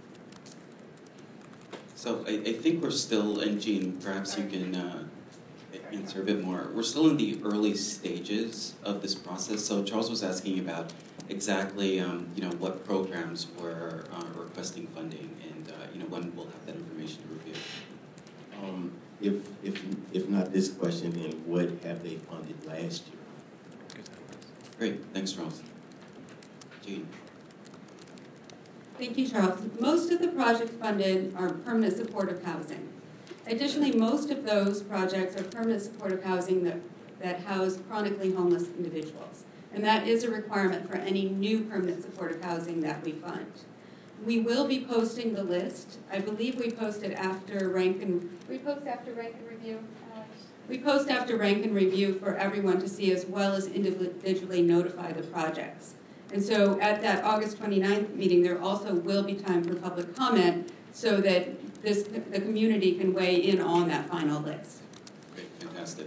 So I, I think we're still, and Jean, perhaps you can uh, answer a bit more. We're still in the early stages of this process. So Charles was asking about exactly, um, you know, what programs were uh, requesting funding, and uh, you know, when we'll have that information to review. Um, if if if not this question, then what have they funded last year? Great, thanks, Charles. Jean. Thank you, Charles. Most of the projects funded are permanent supportive housing. Additionally, most of those projects are permanent supportive housing that, that house chronically homeless individuals. And that is a requirement for any new permanent supportive housing that we fund. we will be posting the list. I believe we posted after rank and, we post after rank and review? Alex? We post after rank and review for everyone to see, as well as individually notify the projects. And so at that August twenty-ninth meeting, there also will be time for public comment so that this, the community can weigh in on that final list. Great, fantastic.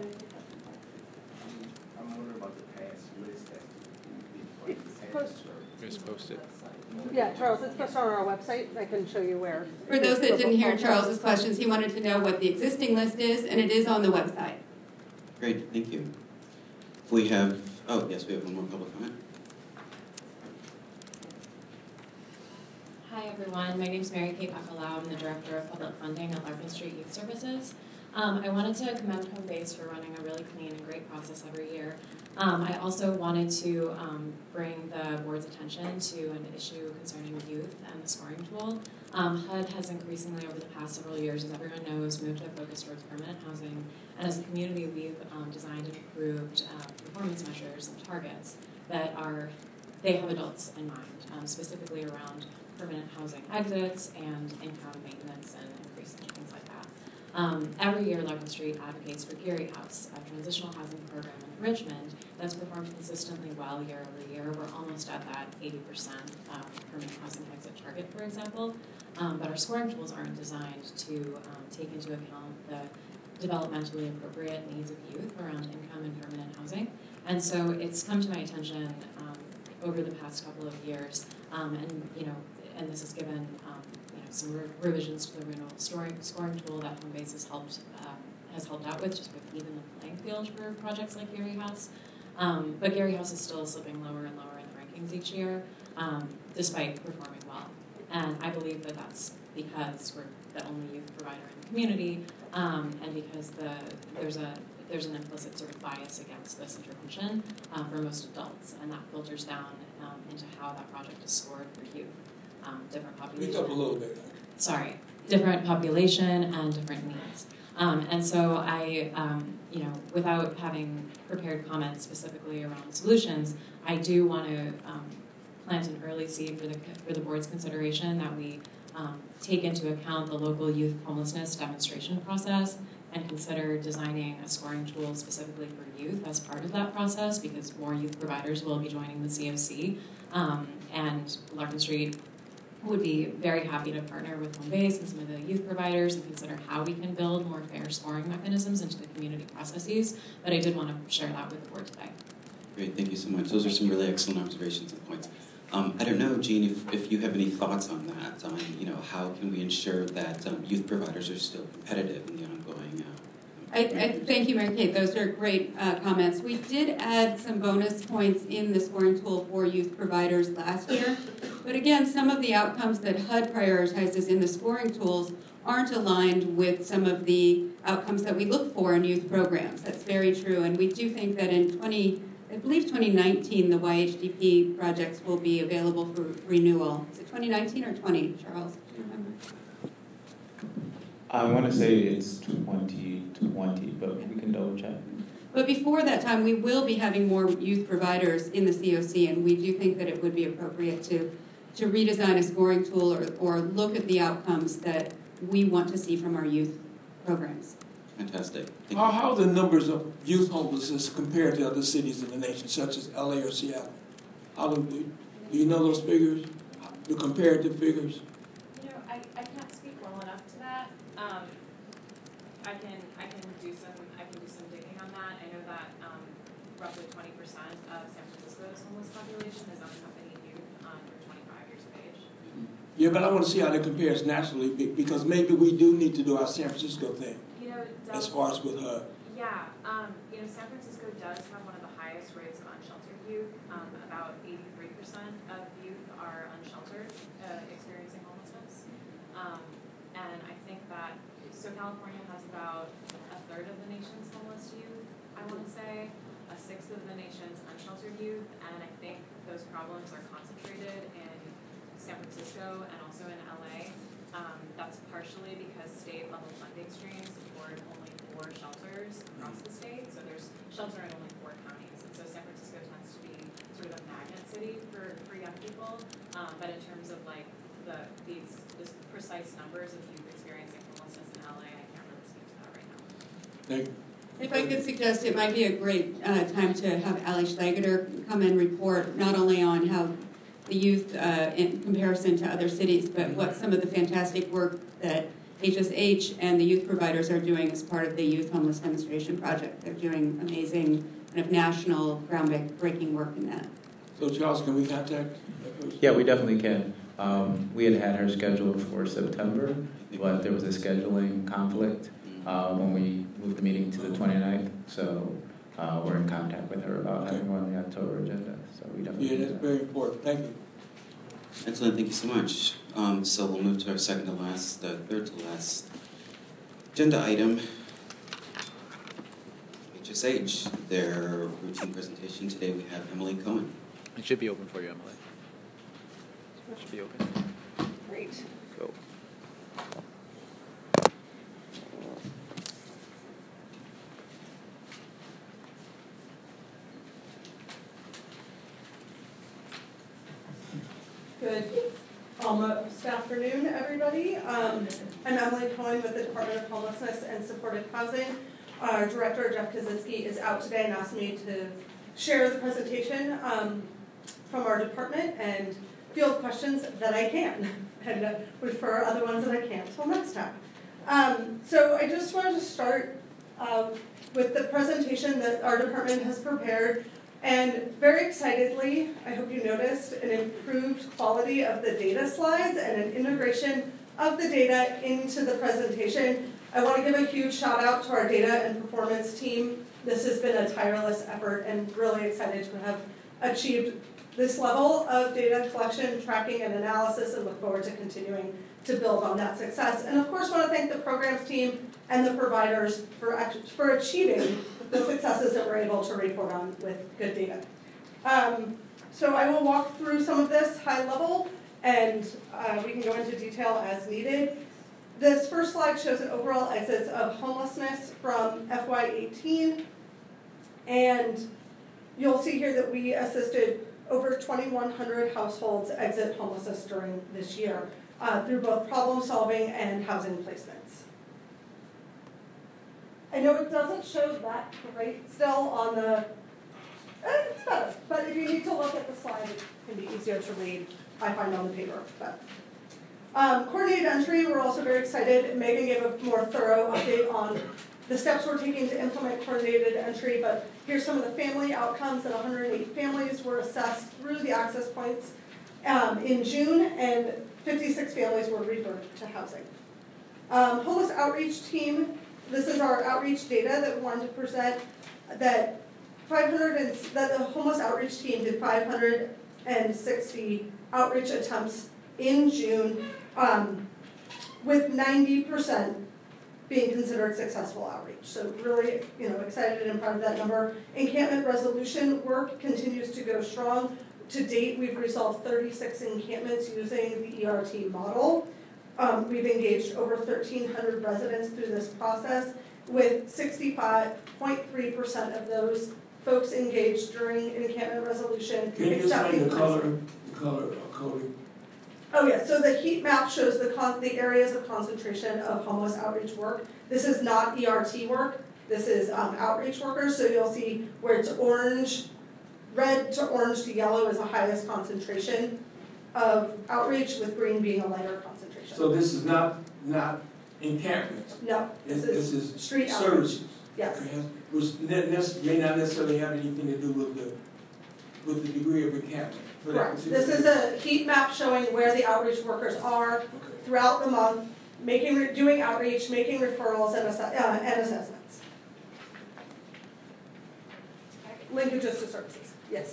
I'm wondering about the past list that It's posted. Just post it. Yeah, Charles, it's posted on our website. I can show you where. For those that didn't hear Charles's questions, he wanted to know what the existing list is, and it is on the website. Great, thank you. We have, oh, yes, we have one more public comment. Hi everyone, my name is Mary Kate Bacalao. I'm the Director of Public Funding at Larkin Street Youth Services. Um, I wanted to commend Home Base for running a really clean and great process every year. Um, I also wanted to um, bring the board's attention to an issue concerning youth and the scoring tool. Um, H U D has increasingly over the past several years, as everyone knows, moved to focus towards permanent housing. And as a community, we've um, designed and approved uh, performance measures and targets that are, they have adults in mind, um, specifically around permanent housing exits and income maintenance and increase and things like that. Um, every year, Larkin Street advocates for Geary House, a transitional housing program in Richmond that's performed consistently well year over year. We're almost at that eighty percent um, permanent housing exit target, for example. Um, but our scoring tools aren't designed to um, take into account the developmentally appropriate needs of youth around income and permanent housing. And so it's come to my attention um, over the past couple of years, um, and you know, and this has given um, you know, some re revisions to the renewal scoring, scoring tool that Home Base has helped um, has helped out with, just with even the playing field for projects like Geary House. Um, but Geary House is still slipping lower and lower in the rankings each year, um, despite performing well. And I believe that that's because we're the only youth provider in the community, um, and because the there's a there's an implicit sort of bias against this intervention uh, for most adults, and that filters down um, into how that project is scored for youth. Um, different population. Speak up a little bit. Sorry, different population and different needs. Um, and so I, um, you know, without having prepared comments specifically around solutions, I do want to um, plant an early seed for the for the board's consideration that we um, take into account the local youth homelessness demonstration process and consider designing a scoring tool specifically for youth as part of that process, because more youth providers will be joining the C O C, um, and Larkin Street would be very happy to partner with Home Base and some of the youth providers and consider how we can build more fair scoring mechanisms into the community processes. But I did want to share that with the board today. Great, thank you so much. Those are some really excellent observations and points. Um, I don't know, Jean, if, if you have any thoughts on that, on, you know, how can we ensure that um, youth providers are still competitive in the ongoing uh, I, I thank you, Mary Kate. Those are great uh, comments. We did add some bonus points in the scoring tool for youth providers last year. But again, some of the outcomes that H U D prioritizes in the scoring tools aren't aligned with some of the outcomes that we look for in youth programs. That's very true. And we do think that in twenty, I believe twenty nineteen, the Y H D P projects will be available for renewal. Is it twenty nineteen or twenty, Charles? Do you remember? I want to say it's twenty twenty, but we can double check. But before that time, we will be having more youth providers in the C O C, and we do think that it would be appropriate to, to redesign a scoring tool or, or look at the outcomes that we want to see from our youth programs. Fantastic. Thank How, you. how are the numbers of youth homelessness compared to other cities in the nation, such as L A or Seattle? How do, do you know those figures, the comparative figures? You know, I, I can't speak well enough to that. Um, I can I can do some I can do some digging on that. I know that um, roughly twenty percent of San Francisco's homeless population is unaccompanied youth under twenty-five years of age. Yeah, but I want to see how that compares nationally, because maybe we do need to do our San Francisco thing. You know, it does, as far as with her. Yeah, um, you know, San Francisco does have one of the highest rates of unsheltered youth. Um, about eighty-three percent of youth are unsheltered, uh, experiencing homelessness. Um, and I think that so California has about a third of the nation's homeless youth, I want to say, a sixth of the nation's unsheltered youth, and I think those problems are concentrated in San Francisco and also in L A. Um, that's partially because state level funding streams support only four shelters across the state, so there's shelter in only four counties, and so San Francisco tends to be sort of a magnet city for, for young people, um, but in terms of like the, these, this precise numbers of youth experiencing homelessness in L A, I can't really speak to that right now. Thank you. If I could suggest, it might be a great uh, time to have Ali Schlageter come and report not only on how the youth, uh, in comparison to other cities, but what some of the fantastic work that H S H and the youth providers are doing as part of the Youth Homeless Demonstration Project. They're doing amazing kind of national groundbreaking work in that. So Charles, can we contact? Yeah, we definitely can. Um, we had had her scheduled for September, but there was a scheduling conflict uh, when we moved the meeting to the twenty-ninth. So uh, we're in contact with her about having one on the October agenda. So we definitely. Yeah, that's very important. Thank you. Excellent, thank you so much. Um, so we'll move to our second to last, uh, third to last agenda item. H S H, their routine presentation today. We have Emily Cohen. It should be open for you, Emily. It should be open. Great. Go. Good almost afternoon, everybody. Um, I'm Emily Cohen with the Department of Homelessness and Supportive Housing. Our director, Jeff Kaczynski, is out today and asked me to share the presentation um, from our department and field questions that I can, and uh, refer other ones that I can't until next time. Um, so I just wanted to start uh, with the presentation that our department has prepared. And very excitedly, I hope you noticed an improved quality of the data slides and an integration of the data into the presentation. I want to give a huge shout out to our data and performance team. This has been a tireless effort and really excited to have achieved this level of data collection, tracking, and analysis, and look forward to continuing to build on that success. And of course, want to thank the programs team and the providers for, for achieving the successes that we're able to report on with good data. Um, so I will walk through some of this high level, and uh, we can go into detail as needed. This first slide shows an overall exits of homelessness from F Y eighteen, and you'll see here that we assisted over twenty-one hundred households exit homelessness during this year uh, through both problem solving and housing placements. I know it doesn't show that great still on the, eh, it's better, but if you need to look at the slide, it can be easier to read, I find, on the paper. But. Um, coordinated entry, we're also very excited. Megan gave a more thorough update on the steps we're taking to implement coordinated entry, but here's some of the family outcomes that one hundred eight families were assessed through the access points um, in June, and fifty-six families were referred to housing. Um, homeless outreach team, this is our outreach data that we wanted to present, that five hundred and, that the homeless outreach team did five hundred sixty outreach attempts in June, um, with ninety percent being considered successful outreach. So really, you know, excited and proud of that number. Encampment resolution work continues to go strong. To date, we've resolved thirty-six encampments using the E R T model. Um, we've engaged over thirteen hundred residents through this process, with sixty-five point three percent of those folks engaged during encampment resolution. Can you explain the color, the color of coding? Oh yeah, so the heat map shows the con the areas of concentration of homeless outreach work. This is not E R T work. This is um, outreach workers. So you'll see where it's orange, red to orange to yellow is the highest concentration of outreach, with green being a lighter concentration. So this is not not encampments. No, this, this is, is street services. outreach. Yes. Which may not necessarily have anything to do with the with the degree of encampment. Correct. This is a heat map showing where the outreach workers are okay. throughout the month, making, doing outreach, making referrals and, assess, uh, and assessments. Linkages to services. Yes.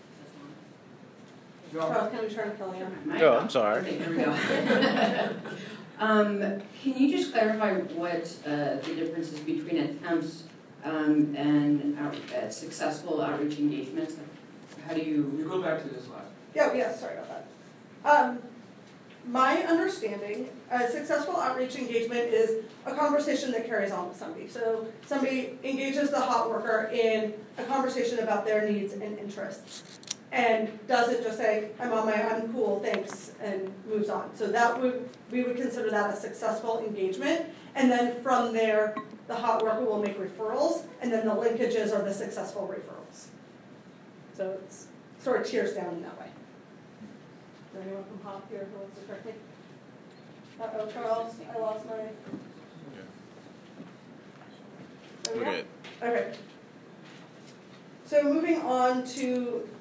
Charles, can we turn Kelly on? Oh, I'm sorry. Okay, here we go. um, can you just clarify what uh, the difference is between attempts um, and out, uh, successful outreach engagements? How do you... You go back to this slide. Yeah, yeah, sorry about that. Um, my understanding, a successful outreach engagement is a conversation that carries on with somebody. So somebody engages the hot worker in a conversation about their needs and interests. and doesn't just say, I'm on my, I'm cool, thanks, and moves on. So that would, we would consider that a successful engagement. And then from there, the hot worker will make referrals, and then the linkages are the successful referrals. So it's sort of tiers down in that way. Is there anyone from Hop here who wants to correct me? Uh-oh, Charles, I lost my... We're good. Okay. So moving on to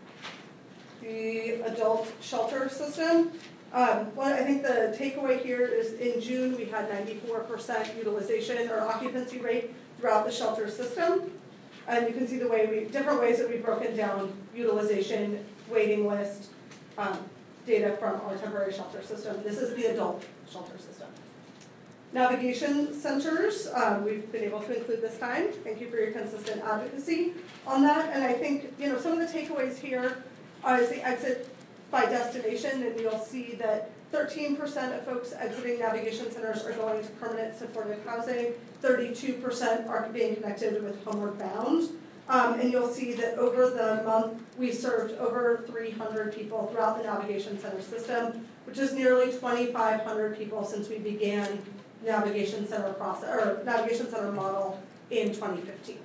the adult shelter system. Um, well, I think the takeaway here is in June we had ninety-four percent utilization or occupancy rate throughout the shelter system. And you can see the way we, different ways that we've broken down utilization, waiting list, um, data from our temporary shelter system. This is the adult shelter system. Navigation centers, um, we've been able to include this time. Thank you for your consistent advocacy on that. And I think, you know, some of the takeaways here are is the exit by destination, and you'll see that thirteen percent of folks exiting navigation centers are going to permanent supportive housing, thirty-two percent are being connected with Homeward Bound. Um, and you'll see that over the month, we served over three hundred people throughout the navigation center system, which is nearly twenty-five hundred people since we began navigation center process or navigation center model in twenty fifteen.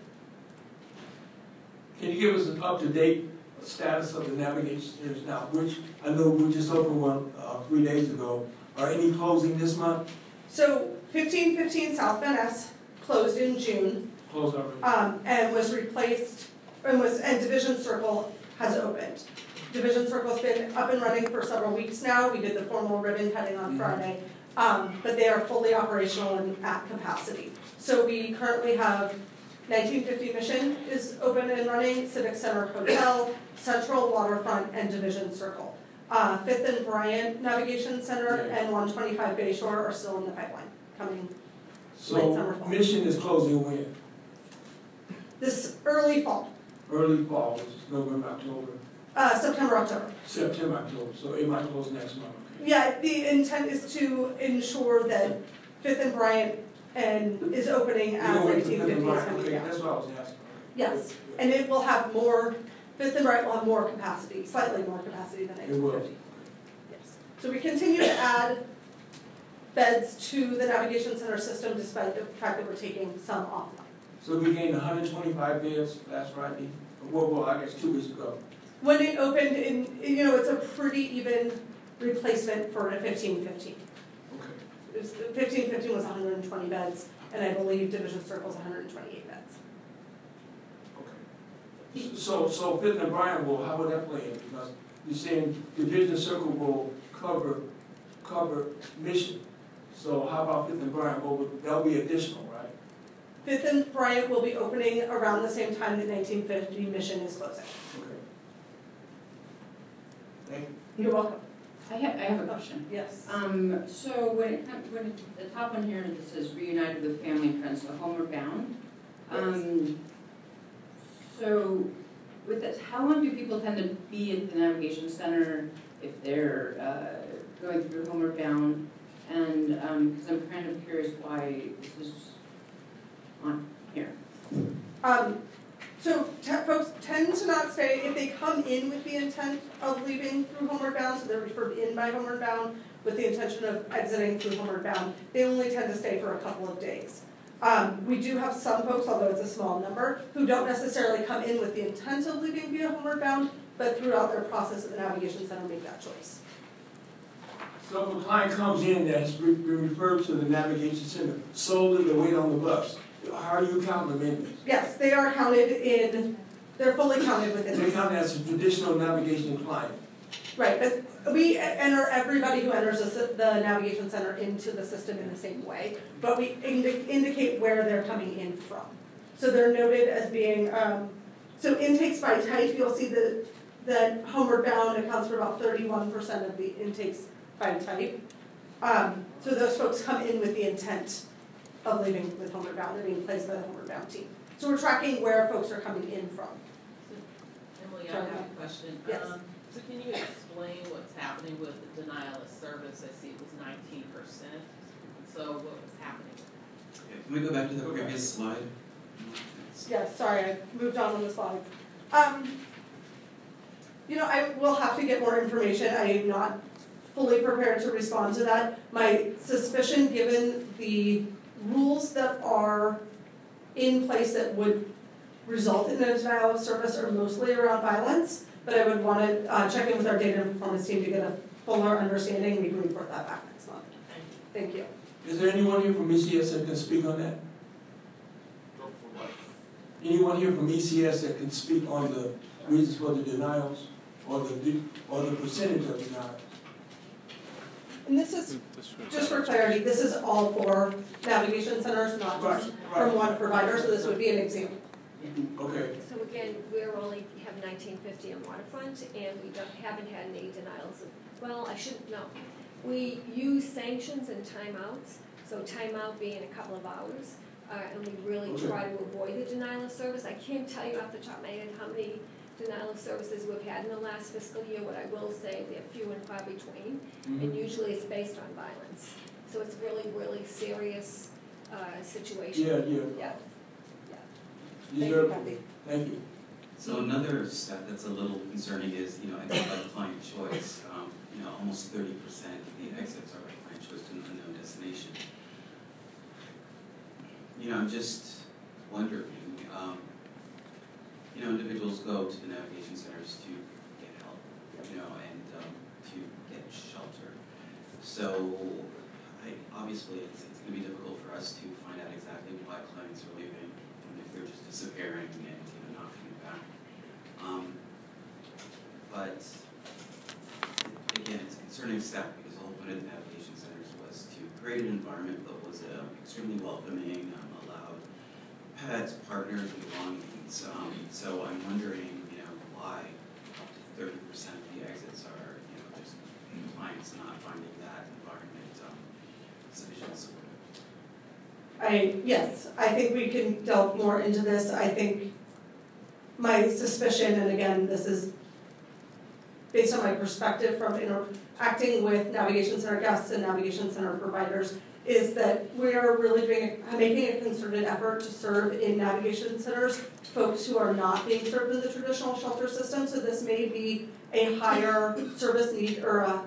Can you give us an up-to-date status of the navigation centers now? Which I know we just opened one uh, three days ago. Are any closing this month? So fifteen fifteen South Van Ness closed in June. Closed already. Um, and was replaced, and was and Division Circle has opened. Division Circle's been up and running for several weeks now. We did the formal ribbon cutting on mm-hmm. Friday. Um, but they are fully operational and at capacity. So we currently have nineteen fifty Mission is open and running, Civic Center Hotel, Central Waterfront, and Division Circle. Uh, Fifth and Bryant Navigation Center yeah. and one twenty-five Bayshore are still in the pipeline, coming so late summer fall. Mission is closing when? This early fall. Early fall, which is November, October. Uh, September, October. September, October. So it might close next month. Yeah, the intent is to ensure that Fifth and Bryant and is opening as eighteen fifty is coming okay, down. That's what I was asking. Yes, and it will have more, Fifth and Bryant will have more capacity, slightly more capacity than eighteen fifty. Yes. So we continue to add beds to the navigation center system despite the fact that we're taking some offline. So we gained one hundred twenty-five beds last Friday, well, well, I guess two weeks ago. When it opened, in, you know, it's a pretty even replacement for a fifteen fifteen. Okay. It was, fifteen fifteen was one hundred twenty beds, and I believe Division Circle is one hundred twenty-eight beds. Okay. So, so Fifth and Bryant will, how would that play in? Because you're saying Division Circle will cover, cover Mission. So how about Fifth and Bryant? Well, that'll be additional, right? Fifth and Bryant will be opening around the same time that nineteen fifty Mission is closing. Okay. Thank you. You're welcome. I have, I have a question. Yes. Um, so when it comes, when it, the top one here that says reunited with family and friends, so Homeward Bound. Um, yes. So with this, how long do people tend to be at the navigation center if they're uh, going through Homeward Bound? And because um, I'm kind of curious why this is on here. Um, So te folks tend to not stay, if they come in with the intent of leaving through Homeward Bound, so they're referred in by Homeward Bound with the intention of exiting through Homeward Bound, they only tend to stay for a couple of days. Um, we do have some folks, although it's a small number, who don't necessarily come in with the intent of leaving via Homeward Bound, but throughout their process at the Navigation Center make that choice. So if a client comes in that's re been referred to the Navigation Center solely to wait on the bus, how are you counting them in? Yes, they are counted in, they're fully counted within They're this. counted as a traditional navigation client. Right, but we enter everybody who enters the, the navigation center into the system in the same way, but we indi indicate where they're coming in from. So they're noted as being, um, so intakes by type, you'll see that, that Homeward Bound accounts for about thirty-one percent of the intakes by type. Um, so those folks come in with the intent of leaving with Homeward Bound. They're being placed by the Homeward Bound team. So we're tracking where folks are coming in from. Emily, I have a question. Yes. Um, so can you explain what's happening with the denial of service? I see it was nineteen percent. So what was happening? Okay. Can we go back to the previous slide? Yes, sorry, I moved on on the slide. Um, You know, I will have to get more information. I am not fully prepared to respond to that. My suspicion, given the rules that are in place that would result in a denial of service, are mostly around violence, but I would want to uh, check in with our data and performance team to get a fuller understanding. We can report that back next month. Thank you. Is there anyone here from E C S that can speak on that? Anyone here from E C S that can speak on the reasons for the denials or the or the percentage of denials? And this is, just for clarity, this is all for navigation centers, not just right, right. from one provider, so this would be an example. Okay. So again, we're only have nineteen fifty on waterfront, and we don't, haven't had any denials of, well, I shouldn't, no. We use sanctions and timeouts, so timeout being a couple of hours, uh, and we really okay. try to avoid the denial of service. I can't tell you off the top of my head how many denial of services we've had in the last fiscal year. What I will say, they're few and far between, mm-hmm. and usually it's based on violence. So it's really, really serious uh, situation. Yeah, yeah. Yeah. Thank you, Kathy. Thank you. So another step that's a little concerning is, you know, exit by client choice. Um, you know, almost thirty percent of the exits are by client choice to an unknown destination. You know, I'm just wondering, um, you know, individuals go to the navigation centers to get help, you know, and um, to get shelter. So, I, obviously, it's, it's going to be difficult for us to find out exactly why clients are leaving, and if they're just disappearing and, you know, not coming back. Um, but, again, it's a concerning step because the whole point of the navigation centers was to create an environment that was uh, extremely welcoming, um, allowed pets, partners, and belongings. Um, so I'm wondering, you know, why up to thirty percent of the exits are, you know, just clients not finding that environment um, sufficiently supportive. I, yes, I think we can delve more into this. I think my suspicion, and again, this is based on my perspective from interacting with navigation center guests and navigation center providers, is that we are really doing a, making a concerted effort to serve in navigation centers folks who are not being served in the traditional shelter system. So this may be a higher service need or a,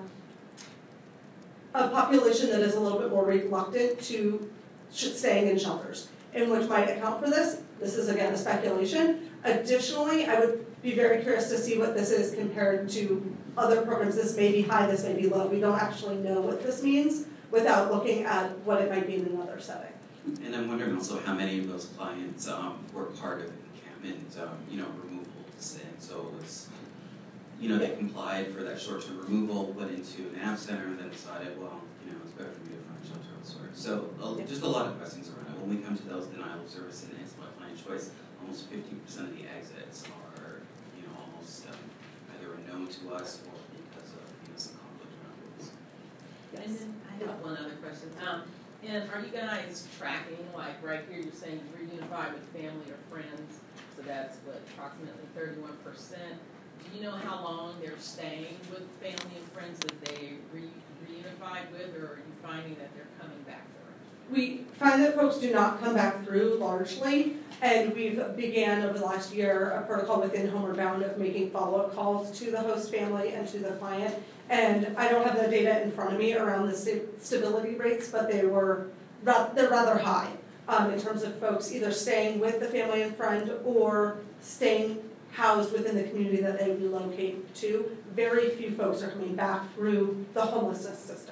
a population that is a little bit more reluctant to staying in shelters, and which might account for this. This is again a speculation. Additionally, I would be very curious to see what this is compared to other programs. This may be high, this may be low. We don't actually know what this means without looking at what it might be in another setting. And I'm wondering also how many of those clients um, were part of encampment, um, you know, removals, and so it was, you know, they complied for that short-term removal, went into an nav center, and then decided, well, you know, it's better for me to find shelter elsewhere. So uh, just a lot of questions around it. When we come to those denial of service and exit by client choice, almost fifty percent of the exits are, you know, almost um, either unknown to us or because of, you know, some conflict around rules. Yes. And then I have one other question. Um, and are you guys tracking, like right here you're saying you reunify with family or friends, so that's what, approximately thirty-one percent. Do you know how long they're staying with family and friends that they re reunified with, or are you finding that they're coming back for it? We find that folks do not come back through largely, and we've began over the last year a protocol within Homeward Bound of making follow-up calls to the host family and to the client. And I don't have the data in front of me around the st stability rates, but they were they're rather high um, in terms of folks either staying with the family and friend or staying housed within the community that they relocate to. Very few folks are coming back through the homelessness system.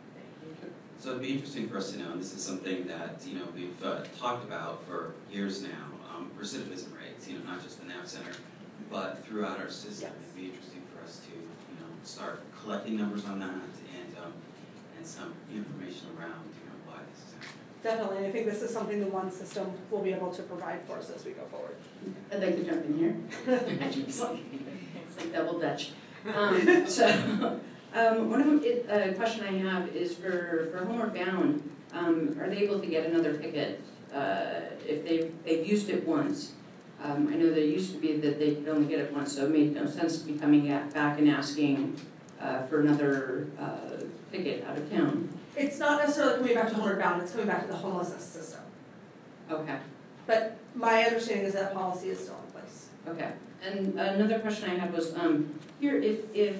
So it'd be interesting for us to know, and this is something that, you know, we've uh, talked about for years now, um, recidivism rates, you know, not just the nav center, but throughout our system. Yes. It'd be interesting for us to, you know, start collecting numbers on that and um, and some information around, you know, why this is happening. Definitely, I think this is something the one system will be able to provide for us as we go forward. I'd like to jump in here. It's like double Dutch. Um, so. Um, one of the uh, question I have is for, for Homeward Bound, um, are they able to get another ticket uh, if they've, they've used it once? Um, I know there used to be that they could only get it once, so it made no sense to be coming at, back and asking uh, for another uh, ticket out of town. It's not necessarily coming back to Homeward Bound, it's coming back to the homelessness system. Okay. But my understanding is that policy is still in place. Okay. And another question I had was, um, here, if, if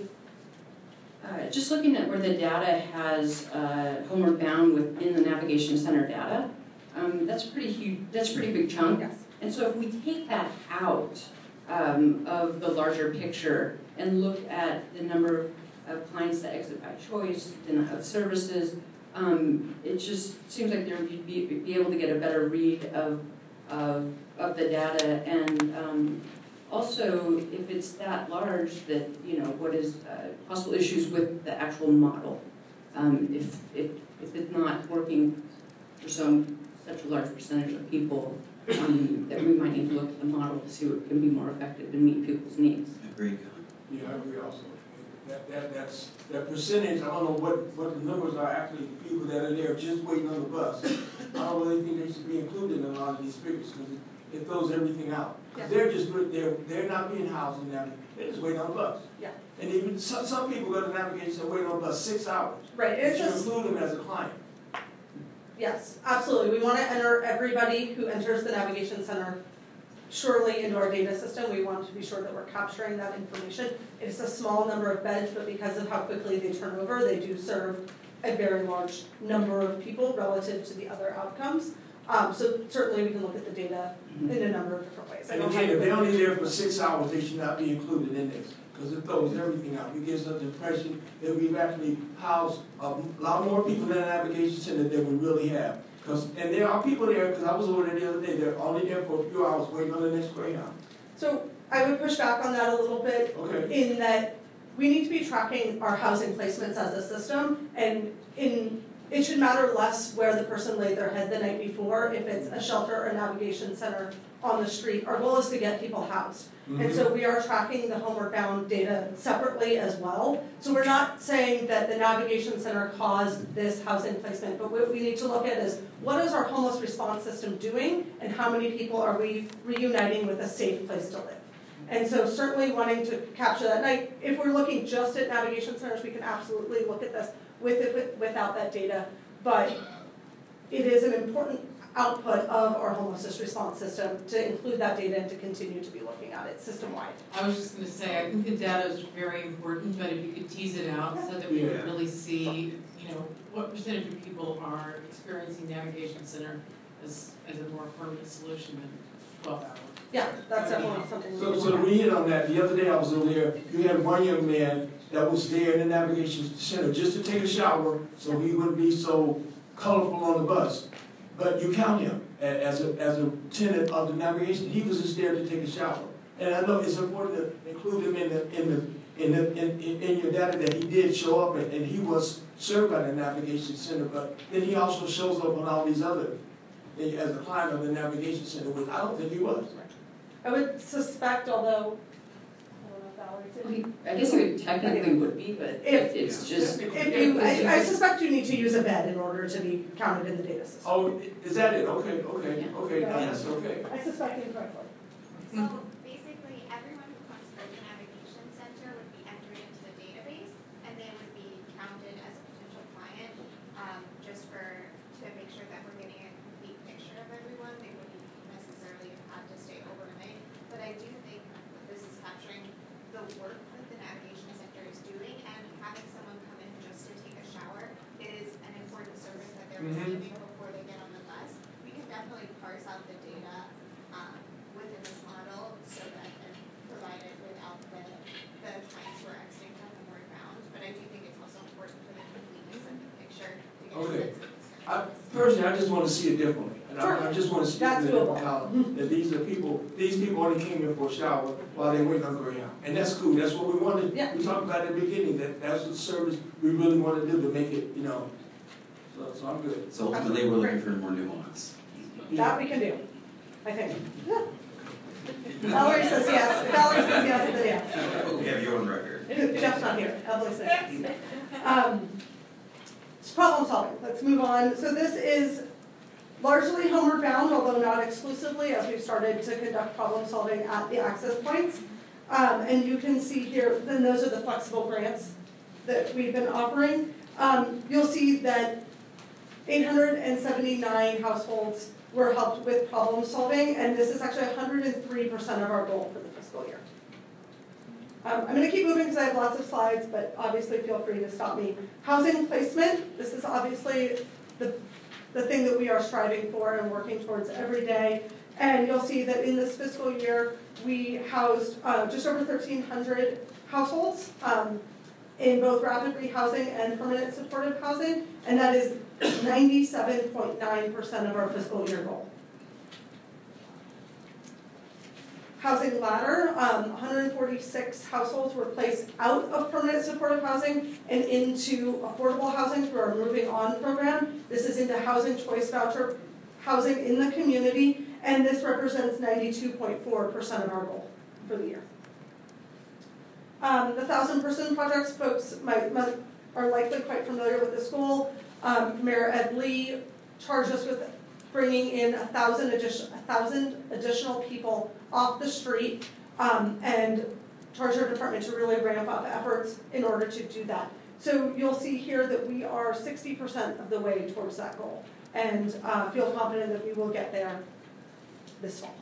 uh, just looking at where the data has uh, Homeward Bound within the Navigation Center data, um, that's pretty huge, that's a pretty big chunk. Yes. And so if we take that out um, of the larger picture and look at the number of clients that exit by choice, then have services, um, it just seems like there would be, be able to get a better read of, of, of the data. And um, also, if it's that large, that, you know, what is uh, possible issues with the actual model? Um, if, if, if it's not working for some such a large percentage of people, um, that we might need to look at the model to see what can be more effective to meet people's needs. Agreed. Yeah, I agree also. That, that, that's, that percentage, I don't know what, what the numbers are actually, the people that are there just waiting on the bus. I don't really think they should be included in a lot of these figures because it, it throws everything out. Yeah. They're just, they're, they're not being housed in navigation, they're just waiting on the bus. Yeah. And even, some, some people go to navigation and wait on the bus six hours. Right, it's You just, include them as a client. yes, absolutely. We want to enter everybody who enters the Navigation Center surely into our data system. We want to be sure that we're capturing that information. It's a small number of beds, but because of how quickly they turn over, they do serve a very large number of people relative to the other outcomes. Um, so certainly we can look at the data in a number of different ways. I And don't again, have if they're the- only there for six hours, they should not be included in this, because it throws everything out. It gives us the impression that we've actually housed a lot more people in the navigation center than we really have. Because, and there are people there, because I was over there the other day, they're only there for a few hours waiting on the next Greyhound. So I would push back on that a little bit Okay. in that we need to be tracking our housing placements as a system, and in it should matter less where the person laid their head the night before, if it's a shelter or a navigation center on the street. Our goal is to get people housed. Mm-hmm. And so we are tracking the Homeward Bound data separately as well. So we're not saying that the navigation center caused this housing placement, but what we need to look at is what is our homeless response system doing, and how many people are we reuniting with a safe place to live? And so certainly wanting to capture that. And I, if we're looking just at navigation centers, we can absolutely look at this with it, with, without that data. But it is an important output of our homelessness response system to include that data and to continue to be looking at it system-wide. I was just going to say, I think the data is very important, but if you could tease it out so that we Yeah. could really see, you know, what percentage of people are experiencing Navigation Center as, as a more permanent solution than twelve hours. Yeah, that's definitely something. So, so to hit on that, the other day I was over there, you had one young man that was there in the navigation center just to take a shower so he wouldn't be so colorful on the bus. But you count him as a, as a tenant of the navigation. He was just there to take a shower. And I know it's important to include him in the, in the, in the, in, in, in your data that he did show up and, and he was served by the navigation center, but then he also shows up on all these other, as a client of the navigation center, which I don't think he was. I would suspect, although, I don't know if Valerie did. I guess it technically would be, but If- it's just. If you, I, I suspect you need to use a bed in order to be counted in the data system. Oh, is that it? Okay, okay, okay, now that's okay. I suspect incorrectly. So basically, everyone who comes through the navigation center would be entered into the database, and they would be counted as a potential client, um, just for, to make sure that we're getting a complete picture of everyone. They wouldn't necessarily have had to stay overnight, but I do think that this is capturing the work that the navigation center is doing, and having someone come in just to take a shower is an important service that they're Mhm. receiving before they get on the bus. We can definitely parse out the data um, within this model so that and provide it without the, the clients who are exiting from the Homeward Bound. But I do think it's also important for the completeness of the picture to get Okay. a sense of the I, personally, I just want to see it differently. And I, I just want to see That's it in doable. the column, that these are people, these people only came here for a shower while they wait on Greyhound. And that's cool, that's what we wanted, Yeah. we talked about at the beginning, that that's the service we really want to do to make it, you know, so, so I'm good. So ultimately, we're looking for more nuance. That we can do, I think. Yeah. Valerie says yes. Valerie says yes, then yes. We have you on record. Jeff's not here. Valerie says yes. Um, it's problem solving. Let's move on. So this is largely Homeward Bound, although not exclusively, as we've started to conduct problem solving at the access points. Um, and you can see here, then those are the flexible grants that we've been offering. Um, you'll see that eight hundred seventy-nine households were helped with problem solving, and this is actually one hundred three percent of our goal for the fiscal year. Um, I'm going to keep moving because I have lots of slides, but obviously feel free to stop me. Housing placement, this is obviously the, the thing that we are striving for and working towards every day. And you'll see that in this fiscal year, we housed uh, just over thirteen hundred households um, in both rapid rehousing and permanent supportive housing, and that is ninety-seven point nine percent of our fiscal year goal. Housing ladder, um, one hundred forty-six households were placed out of permanent supportive housing and into affordable housing through our Moving On program. This is into housing choice voucher housing in the community, and this represents ninety-two point four percent of our goal for the year. Um, the thousand person projects, folks might, might, are likely quite familiar with this goal. Um, Mayor Ed Lee charged us with bringing in a thousand, addition, a thousand additional people off the street um, and charged our department to really ramp up efforts in order to do that. So you'll see here that we are sixty percent of the way towards that goal, and uh, feel confident that we will get there this fall.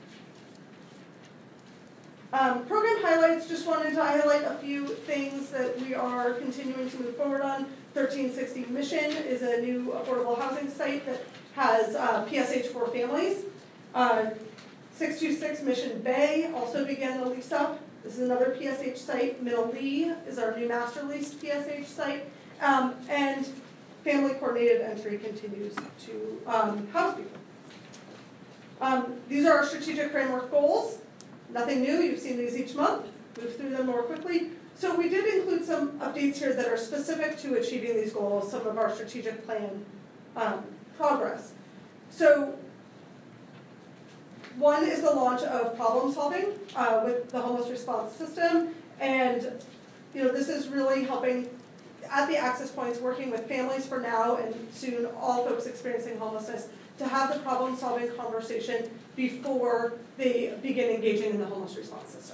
Um, program highlights, just wanted to highlight a few things that we are continuing to move forward on. thirteen sixty Mission is a new affordable housing site that has uh, P S H for families. Uh, six two six Mission Bay also began the lease up. This is another P S H site. Middle Lee is our new master leased P S H site. Um, and family coordinated entry continues to um, house people. Um, these are our strategic framework goals. Nothing new, you've seen these each month. Move through them more quickly. So we did include some updates here that are specific to achieving these goals, some of our strategic plan um, progress. So one is the launch of problem solving uh, with the homeless response system. And you know, this is really helping at the access points, working with families for now and soon all folks experiencing homelessness to have the problem solving conversation before they begin engaging in the homeless response system.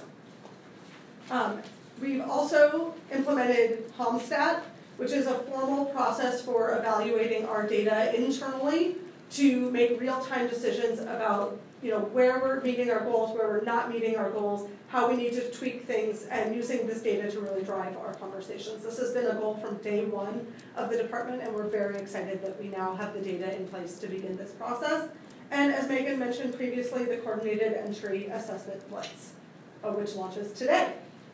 Um, we've also implemented HOMSTAT, which is a formal process for evaluating our data internally to make real-time decisions about you know, where we're meeting our goals, where we're not meeting our goals, how we need to tweak things, and using this data to really drive our conversations. This has been a goal from day one of the department, and we're very excited that we now have the data in place to begin this process. And as Megan mentioned previously, the Coordinated Entry Assessment Blitz, uh, which launches today.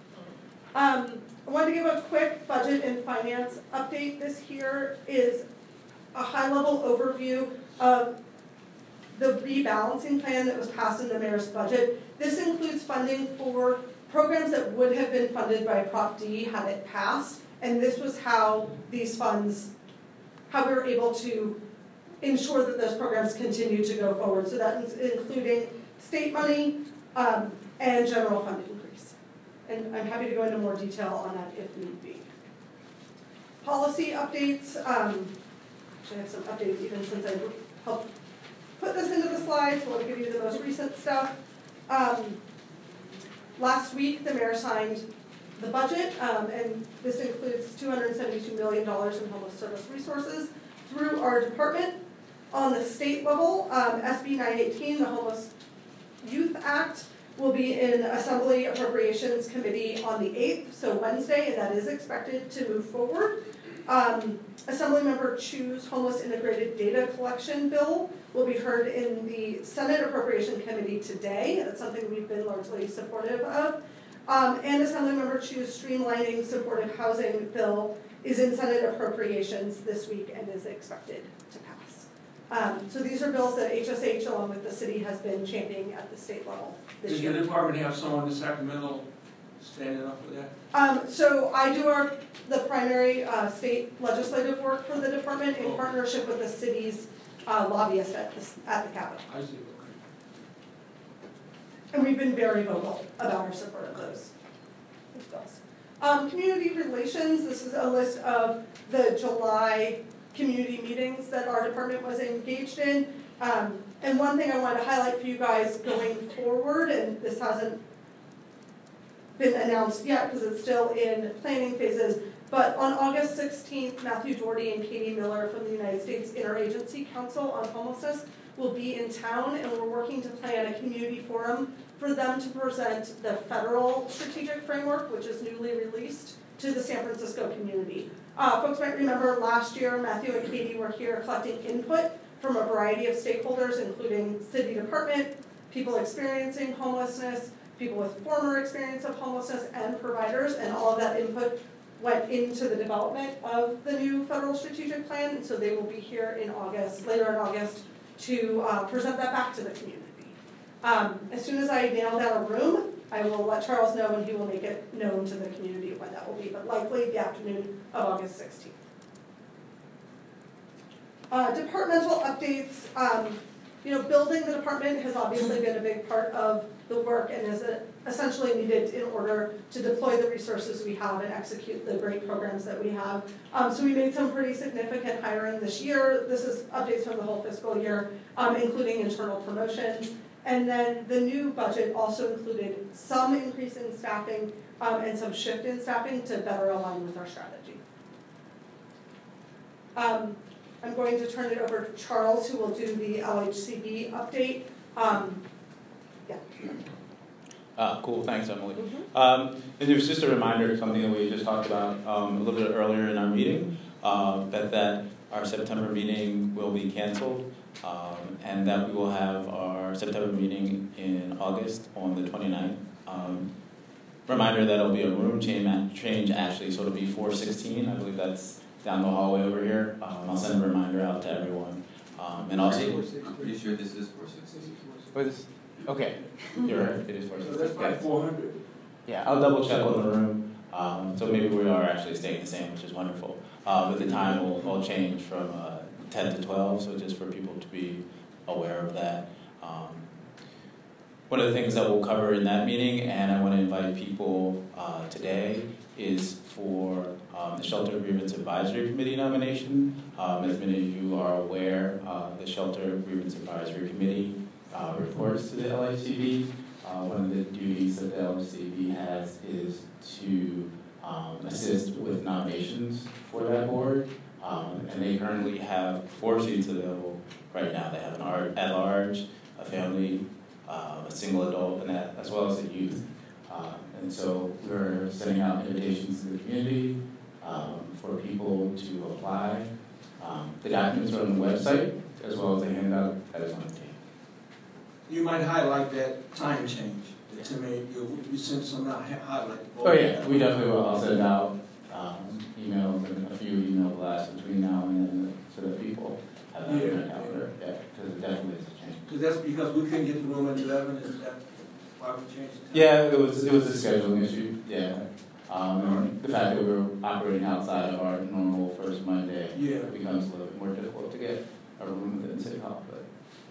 Um, I wanted to give a quick budget and finance update. This here is a high-level overview of the rebalancing plan that was passed in the mayor's budget. This includes funding for programs that would have been funded by Prop D had it passed, and this was how these funds, how we were able to ensure that those programs continue to go forward. So that is including state money um, and general fund increase. And I'm happy to go into more detail on that if need be. Policy updates. Um, actually, I have some updates even since I helped put this into the slides. So I'll give you the most recent stuff. Um, last week, the mayor signed the budget, um, and this includes two hundred seventy-two million dollars in homeless service resources through our department. On the state level, um, S B nine eighteen, the Homeless Youth Act, will be in Assembly Appropriations Committee on the eighth, so Wednesday, and that is expected to move forward. Um, Assemblymember Chu's Homeless Integrated Data Collection Bill will be heard in the Senate Appropriation Committee today. That's something we've been largely supportive of. Um, and Assemblymember Chu's Streamlining Supportive Housing Bill is in Senate Appropriations this week and is expected to pass. Um, so these are bills that H S H, along with the city, has been championing at the state level this Does year. your department have someone in Sacramento standing up for that? Um, so I do our the primary uh, state legislative work for the department in Oh. partnership with the city's uh, lobbyist at the, at the Capitol. I see. And we've been very vocal about our support of those, those bills. Um, community relations, this is a list of the July community meetings that our department was engaged in. Um, and one thing I wanted to highlight for you guys going forward, and this hasn't been announced yet because it's still in planning phases, But on August sixteenth, Matthew Doherty and Katie Miller from the United States Interagency Council on Homelessness will be in town, and we're working to plan a community forum for them to present the federal strategic framework, which is newly released, to the San Francisco community. Uh, folks might remember last year, Matthew and Katie were here collecting input from a variety of stakeholders, including city department, people experiencing homelessness, people with former experience of homelessness, and providers, and all of that input went into the development of the new federal strategic plan, and so they will be here in August, later in August, to uh, present that back to the community. Um, as soon as I nail down a room, I will let Charles know, and he will make it known to the community when that will be, but likely the afternoon of August sixteenth. Uh, departmental updates. Um, you know, building the department has obviously been a big part of the work and is a, essentially needed in order to deploy the resources we have and execute the great programs that we have. Um, so we made some pretty significant hiring this year. This is updates from the whole fiscal year, um, including internal promotions. And then the new budget also included some increase in staffing um, and some shift in staffing to better align with our strategy. Um, I'm going to turn it over to Charles, who will do the L H C B update. Um, yeah. Uh, cool, thanks, Emily. Mm-hmm. Um, and it was just a reminder, something that we just talked about um, a little bit earlier in our meeting, uh, that, that our September meeting will be canceled, um, and that we will have our September meeting in August on the twenty-ninth. Um, reminder that it'll be a room change, change actually, so it'll be four sixteen, I believe that's down the hallway over here. Um, I'll send a reminder out to everyone. Um, and also, I'm pretty sure this is four sixteen. Okay, you're right, it is four sixteen. So that's like four hundred. Yeah, I'll double check on the room. Um, so maybe we are actually staying the same, which is wonderful. Uh, but the time will, will change from uh, ten to twelve, so just for people to be aware of that. Um, one of the things that we'll cover in that meeting, and I want to invite people uh, today, is for um, the Shelter Grievance Advisory Committee nomination. Um, as many of you are aware, uh, the Shelter Grievance Advisory Committee uh, reports to the L H C B. Uh, one of the duties that the L H C B has is to um, assist with nominations for that board. Um, and they currently have four seats available right now. They have an at-large, a family, uh, a single adult, and that, as well as a youth. Um, and so we're sending out invitations to the community um, for people to apply. Um, the documents are on the website, as well as a handout that is on the table. You might highlight that time change to me. You, you sent some out, highlight. Oh yeah, we definitely will. I'll send out um, emails and a few email blasts between now and then so that people have that yeah, in their calendar. Yeah, because it definitely is a change. Because that's because we couldn't get the room at eleven. Is that why we changed the time? Yeah, it was it was a scheduling issue. Yeah, um, and the fact that we were operating outside of our normal first Monday yeah. becomes a little bit more difficult to get a room within City Hall. But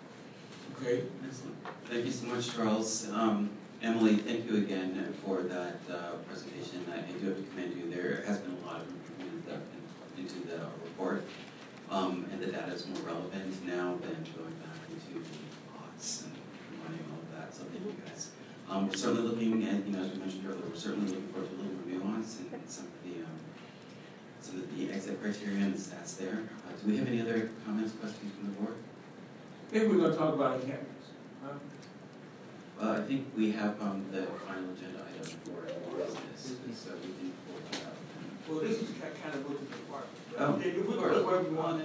okay, excellent. Thank you so much, Charles. Um, Emily, thank you again for that uh, presentation. I, I do have to commend you. There has been a lot of improvement in, into the report, um, and the data is more relevant now than going back into the aughts and running all of that. So thank you guys. Um, we're certainly looking at, you know, as we mentioned earlier, we're certainly looking forward to a little more nuance and some of the um, some of the exit criteria and the stats there. Uh, do we have any other comments, questions from the board? I think we're going to talk about it campus. Huh? Uh, I think we have um, the final agenda item for business, so we can pull it out. Well, this is kind of looking at the part. Oh, Okay, you put of course. whatever you want.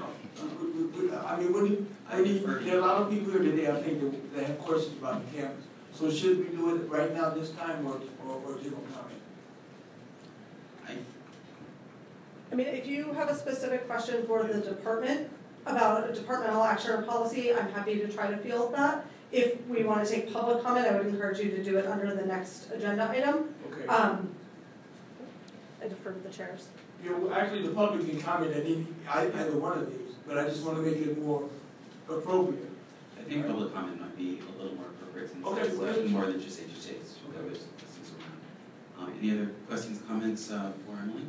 I mean, when you, when you, there are a lot of people here today, I think, that, that have questions about the campus. So should we do it right now this time or, or, or general comment? I, I mean, if you have a specific question for the department about a departmental action or policy, I'm happy to try to field that. If we want to take public comment, I would encourage you to do it under the next agenda item. Okay. Um, I defer to the chairs. You know, actually, the public can comment at any, either one of these, but I just want to make it more appropriate. I think right. Public comment might be a little more appropriate since okay, it's well, more than just H S As. Okay. There's questions around. Um, any other questions, comments uh, for Emily?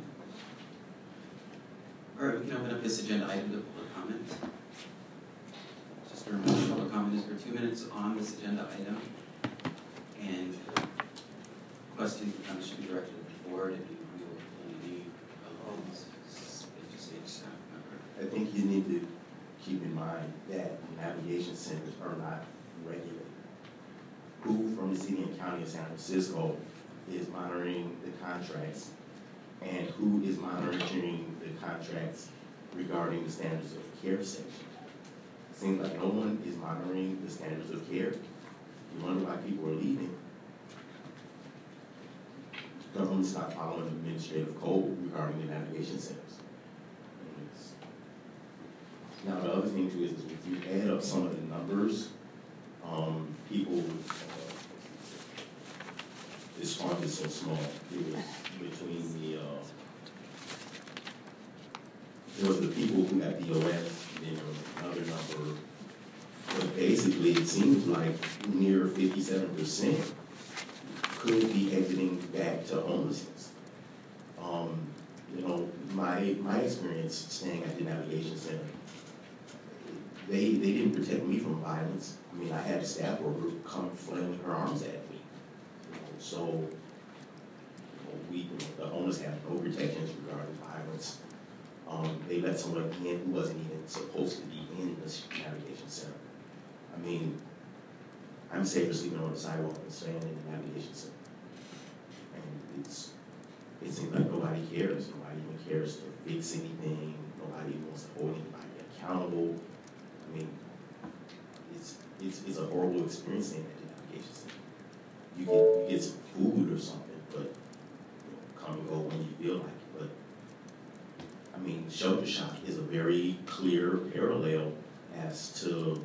All right, we can open up this agenda item to public comment. Just a reminder, public comment is for two minutes on this agenda item. And questions and comments should be directed to the board. If you feel any navigation centers are not regulated? Who from the city and county of San Francisco is monitoring the contracts, and who is monitoring the contracts regarding the standards of care section? It seems like no one is monitoring the standards of care. You wonder why people are leaving. Government's not following the administrative code regarding the navigation centers. And it's- Now, the other thing too is if you add up some of the numbers, um, people, uh, this fund is so small. It was between the, uh, there was the people who got D O S, and then there was another number. But basically, it seems like near fifty-seven percent could be exiting back to homelessness. Um, you know, my my experience staying at the navigation center, they they didn't protect me from violence. I mean, I had a staff worker come flailing her arms at me. You know, so you know, we, you know, the homeless have no protections regarding violence. Um, they let someone in who wasn't even supposed to be in the navigation center. I mean, I'm safer sleeping on the sidewalk than staying in the navigation center. And it's, it seems like nobody cares. Nobody even cares to fix anything. Nobody wants to hold anybody accountable. I mean, it's it's it's a horrible experience staying at the navigation center. You get you get some food or something, but you know, come and go when you feel like it. But I mean, shelter shock is a very clear parallel as to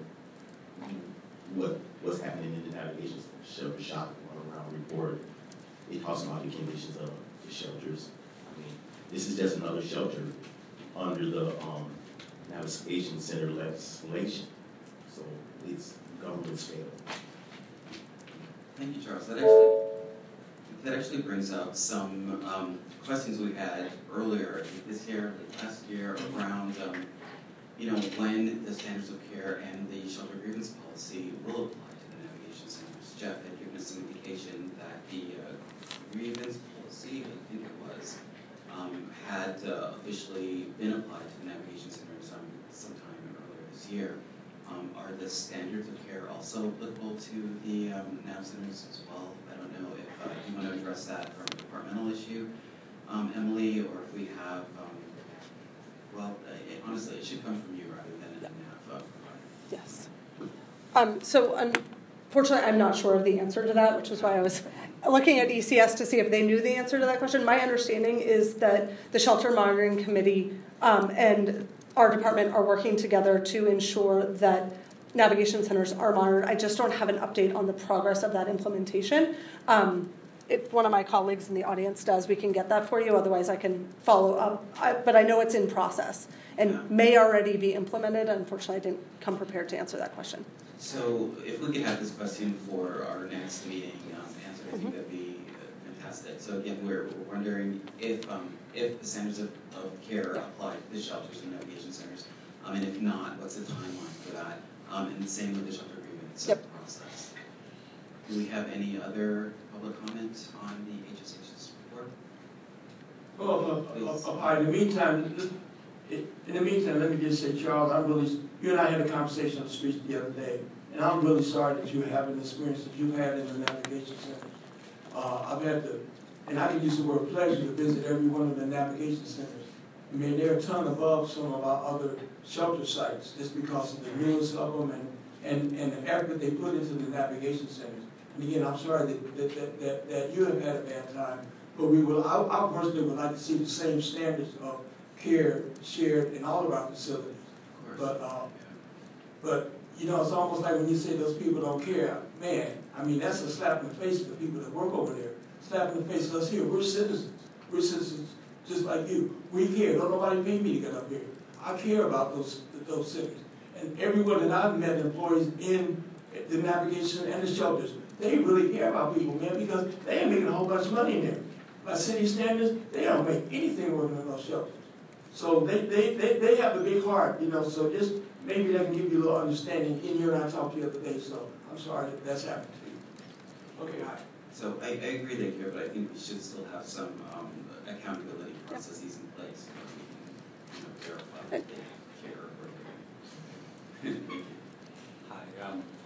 what what's happening in the navigation center. Shelter shock, run around report. It talks about the conditions of the shelters. I mean, this is just another shelter under the um, navigation center legislation. So it's government scale. Thank you, Charles. That actually that actually brings up some um, questions we had earlier this year, last year, around um, you know, when the standards of care and the shelter grievance policy will apply to the navigation centers. Jeff had given us some indication that the uh, grievance policy, I think it was, um, had uh, officially been applied to the navigation centers um, sometime earlier this year. Um, are the standards of care also applicable to the um, nav centers as well? I don't know if uh, you want to address that from a departmental issue, um, Emily, or if we have, um, well, uh, it, honestly, it should come from you rather than an N A V. Uh, Yes. Um, so unfortunately, I'm not sure of the answer to that, which is why I was looking at E C S to see if they knew the answer to that question. My understanding is that the Shelter Monitoring Committee um, and our department are working together to ensure that navigation centers are monitored. I just don't have an update on the progress of that implementation. Um, if one of my colleagues in the audience does, we can get that for you. Otherwise, I can follow up. I, but I know it's in process and yeah. may already be implemented. Unfortunately, I didn't come prepared to answer that question. So if we could have this question for our next meeting um, answered, I think mm-hmm. that'd be fantastic. So again, we're, we're wondering if um, if the standards of, of care apply to the shelters and navigation centers, um, and if not, what's the timeline for that? Um, and the same with the shelter grievance yep. process. Do we have any other public comment on the H S H's report? Well, uh, uh, uh, in the meantime, in the meantime, let me just say, Charles, I'm really, you and I had a conversation on the street the other day, and I'm really sorry that you're having the experience that you've had in the navigation center. Uh, I've had the, and I can use the word pleasure to visit every one of the navigation centers. I mean, they're a ton above some of our other shelter sites just because of the newness of them and, and, and the effort they put into the navigation centers. And again, I'm sorry that, that, that, that, that you have had a bad time, but we will, I, I personally would like to see the same standards of care shared in all of our facilities. Of but, uh, but, you know, it's almost like when you say those people don't care, man, I mean, that's a slap in the face of the people that work over there. Slap in the face of us here. We're citizens. We're citizens just like you. We care. Don't nobody pay me to get up here. I care about those those cities. And everyone that I've met, employees in the navigation and the shelters, they really care about people, man, because they ain't making a whole bunch of money in there. By city standards, they don't make anything working in those shelters. So they, they, they, they have a big heart, you know, so just maybe that can give you a little understanding. In you and I talked the other day, so I'm sorry that that's happened to you. Okay, hi. So I, I agree they care, but I think we should still have some um, accountability processes in place so we can, you know, verify that they care. Thank you. Hi.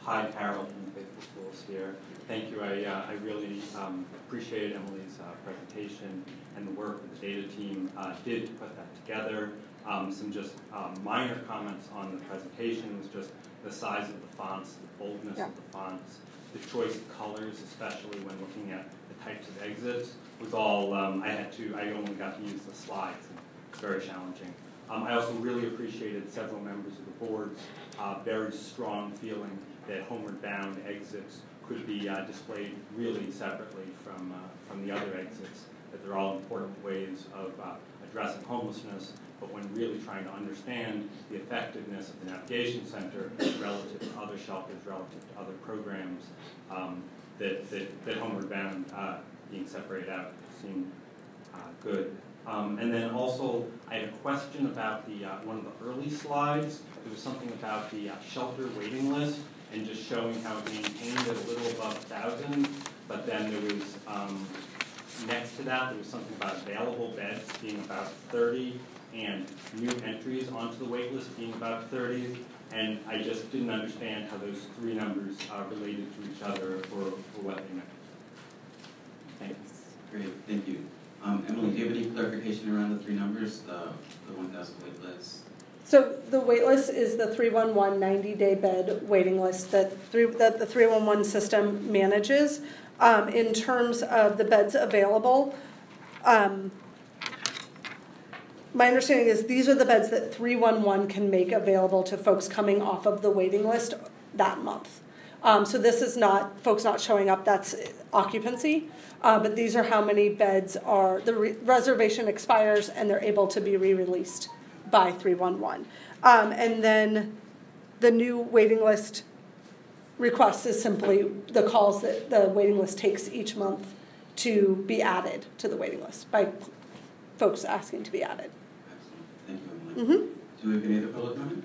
Hi, Harold from Faithful Schools here. Thank you. I, uh, I really um, appreciated Emily's uh, presentation and the work that the data team uh, did to put that together. Um, some just um, minor comments on the presentation was just the size of the fonts, the boldness yeah. of the fonts, the choice of colors, especially when looking at the types of exits, was all, um, I had to, I only got to use the slides, and it's very challenging. Um, I also really appreciated several members of the board's uh, very strong feeling that homeward bound exits could be uh, displayed really separately from, uh, from the other exits, that they're all important ways of uh, addressing homelessness, but when really trying to understand the effectiveness of the navigation center relative to other shelters, relative to other programs, um, that, that, that homeward bound uh, being separated out seemed uh, good. Um, and then also, I had a question about the uh, one of the early slides. There was something about the uh, shelter waiting list and just showing how it maintained at a little above one thousand, but then there was, um, next to that, there was something about available beds being about thirty, and new entries onto the wait list being about thirty, and I just didn't understand how those three numbers uh, related to each other or, or what they meant. Thank you. Great, thank you. Um, Emily, do you have any clarification around the three numbers, the, the one thousand wait list? So the wait list is the three one one ninety-day bed waiting list that, three, that the three one one system manages. Um, in terms of the beds available, um, my understanding is these are the beds that three one one can make available to folks coming off of the waiting list that month. Um, so this is not folks not showing up, that's occupancy, uh, but these are how many beds are, the re- reservation expires and they're able to be re-released by three one one. Um, and then the new waiting list request is simply the calls that the waiting list takes each month to be added to the waiting list by folks asking to be added. Excellent. Thank you, Emily. Mm-hmm. Do we have any other public comment?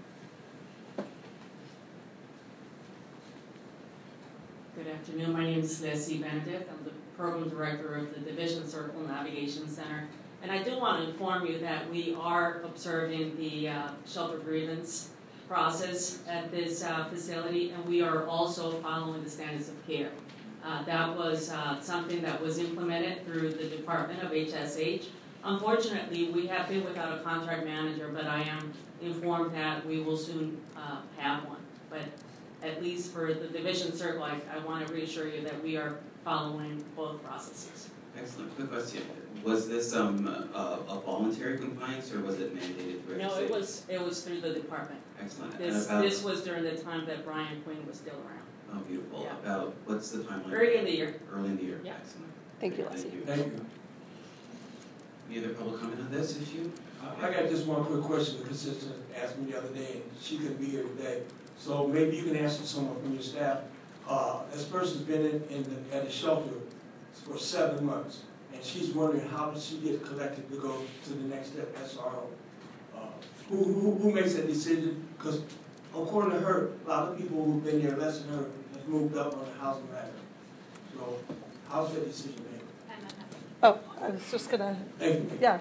Good afternoon. My name is Leslie Benedict. I'm the program director of the Division Circle Navigation Center. And I do want to inform you that we are observing the uh, shelter grievance process at this uh, facility, and we are also following the standards of care. Uh, that was uh, something that was implemented through the Department of H S H. Unfortunately, we have been without a contract manager, but I am informed that we will soon uh, have one. But at least for the Division Circle, I, I want to reassure you that we are following both processes. Excellent. Quick question. Was this um, a, a voluntary compliance, or was it mandated through No, it was it was through the department. Excellent. This about, this was during the time that Brian Quinn was still around. Oh, beautiful. Yeah. About what's the timeline? Early in the year. Early in the year. Yeah. Excellent. Thank you, Leslie. Thank you. Any other public comment on this issue? I, I got just one quick question. The constituent asked me the other day, and she couldn't be here today. So maybe you can answer someone from your staff. Uh, this person's been in, in the, at the shelter for seven months. And she's wondering how does she get collected to go to the next step, S R O. Uh, who, who, who makes that decision? Because according to her, a lot of people who've been there less than her have moved up on the housing ladder. So how's that decision made? Oh, I was just gonna. Thank you. Yeah.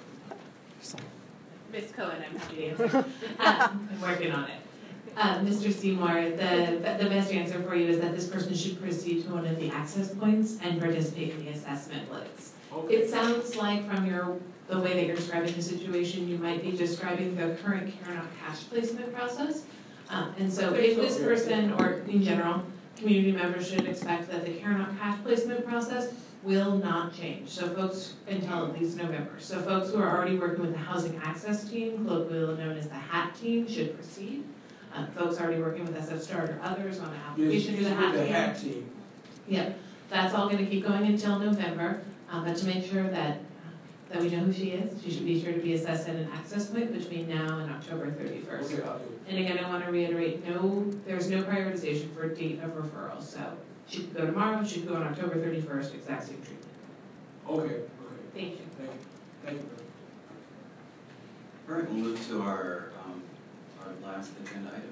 Miz Cohen, I'm happy to answer. um, I'm working on it. Uh, Mister Seymour, the, the best answer for you is that this person should proceed to one of the access points and participate in the assessment blitz. Okay. It sounds like from your the way that you're describing the situation, you might be describing the current Care Not Cash placement process. Um, and so if this person, or in general, community members should expect that the Care Not Cash placement process will not change. So folks, until at least November. So folks who are already working with the Housing Access Team, colloquially known as the HAT team, should proceed. Uh, folks already working with S F START or others on an application to the HAT team. HAT team. Yep, that's all going to keep going until November. Um, but to make sure that that we know who she is, she should be sure to be assessed at an access point between now and October thirty-first. Okay, I'll do it. And again, I want to reiterate: no, there's no prioritization for date of referral. So she could go tomorrow. She could go on October thirty-first. Exact same treatment. Okay. Okay. Thank you. Thank you. Thank you. All right, we'll move to our um, our last agenda item.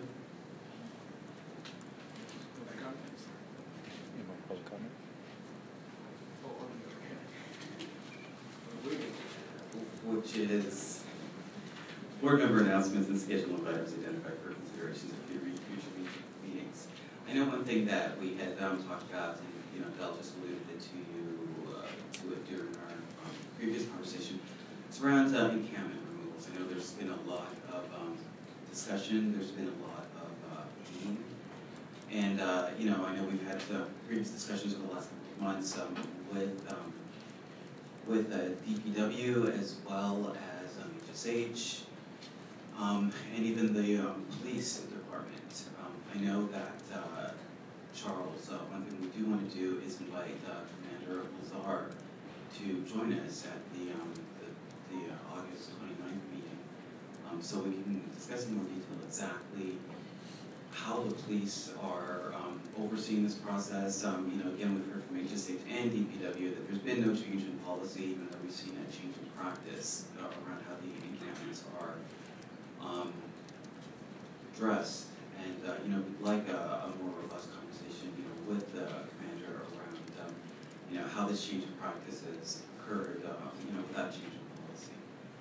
Which is board member announcements and schedule of items identified for considerations of future future meetings. I know one thing that we had um, talked about, and you know, Del just alluded it to you uh, to it during our um, previous conversation. It's around uh, encampment removals. I know there's been a lot of um, discussion. There's been a lot of uh, pain, and uh, you know, I know we've had uh, previous discussions over the last couple of months um, with um, with uh, D P W as well as um, H S H, um, and even the um, police department. Um, I know that uh, Charles, uh, one thing we do want to do is invite uh, Commander Lazar to join us at the um, the, the uh, August twenty-ninth meeting, um, so we can discuss in more detail exactly how the police are um, overseeing this process. Um, you know, again, we've heard from H S H and D P W that there's been no change in policy, even though we've seen a change in practice uh, around how the encampments are um, dressed. And uh, you know, we'd like a, a more robust conversation, you know, with the commander around, um, you know, how this change in practice has occurred, uh, you know, without change in policy.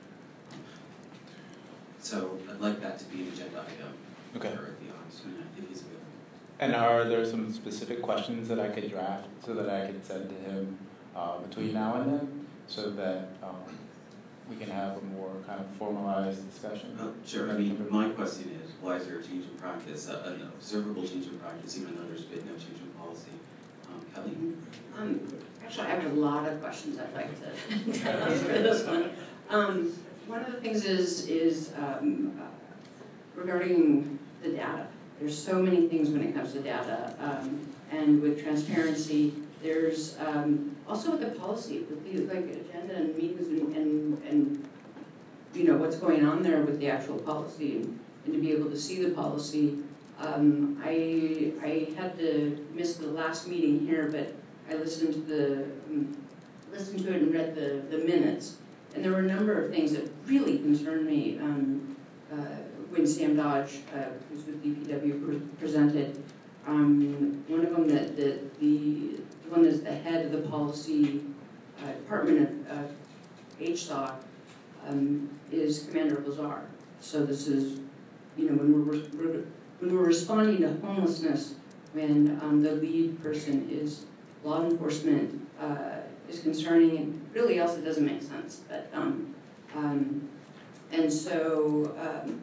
So I'd like that to be an agenda item. Okay. For the August twenty-ninth, if he's available. And are there some specific questions that I could draft so that I could send to him uh, between now and then, so that um, we can have a more kind of formalized discussion? Oh, sure. I mean, my question is, why is there a change in practice, uh, an observable change in practice, even though there's been no change in policy? Um, Kelly? Um, actually, I have a lot of questions I'd like to answer this one. Um, one of the things is is um, uh, regarding the data. There's so many things when it comes to data, um, and with transparency, there's um, also with the policy, with the like agenda and meetings and, and, and you know what's going on there with the actual policy, and, and to be able to see the policy. Um, I I had to miss the last meeting here, but I listened to the um, listened to it and read the the minutes, and there were a number of things that really concerned me. Um, uh, when Sam Dodge, uh, who's with D P W, pre presented, um, one of them that the, the the one that's the head of the policy uh, department of uh, H S O C um, is Commander Lazar. So this is, you know, when we're, we're when we're responding to homelessness, when um, the lead person is law enforcement, uh, is concerning, and really else it doesn't make sense. But um, um, and so. Um,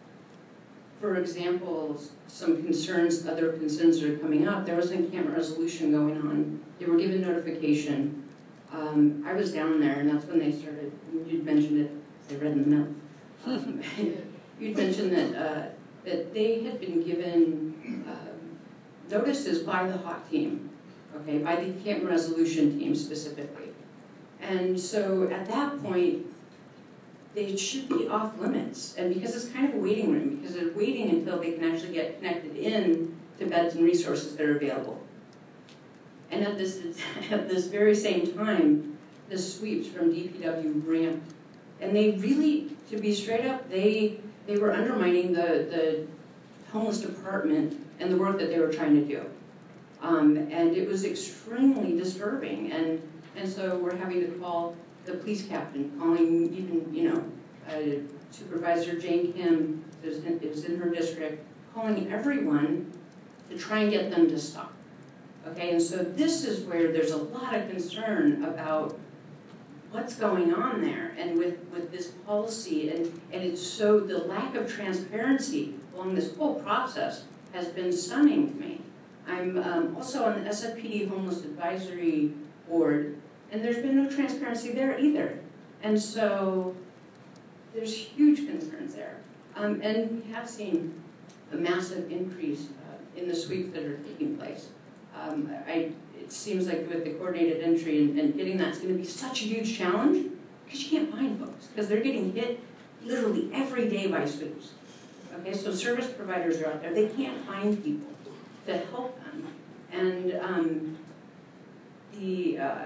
For example, some concerns, other concerns that are coming up, there was an encampment resolution going on. They were given notification. Um, I was down there, and that's when they started, you'd mentioned it, I read in the note. Um, you'd mentioned that, uh, that they had been given um, notices by the HAWK team, okay, by the encampment resolution team specifically. And so at that point, they should be off limits, and because it's kind of a waiting room, because they're waiting until they can actually get connected in to beds and resources that are available. And at this at this very same time, the sweeps from D P W ramped, and they really, to be straight up, they they were undermining the the homeless department and the work that they were trying to do, um, and it was extremely disturbing. And and so we're having to call the police captain, calling even, you know, uh, Supervisor Jane Kim, it was, in, it was in her district, calling everyone to try and get them to stop. Okay, and so this is where there's a lot of concern about what's going on there, and with, with this policy, and, and it's so, the lack of transparency along this whole process has been stunning to me. I'm um, also on the S F P D Homeless Advisory Board, and there's been no transparency there either. And so there's huge concerns there. Um, and we have seen a massive increase uh, in the sweeps that are taking place. Um, I, it seems like with the coordinated entry and, and getting that's going to be such a huge challenge, because you can't find folks, because they're getting hit literally every day by sweeps. Okay, so service providers are out there, they can't find people to help them. And um, the, uh,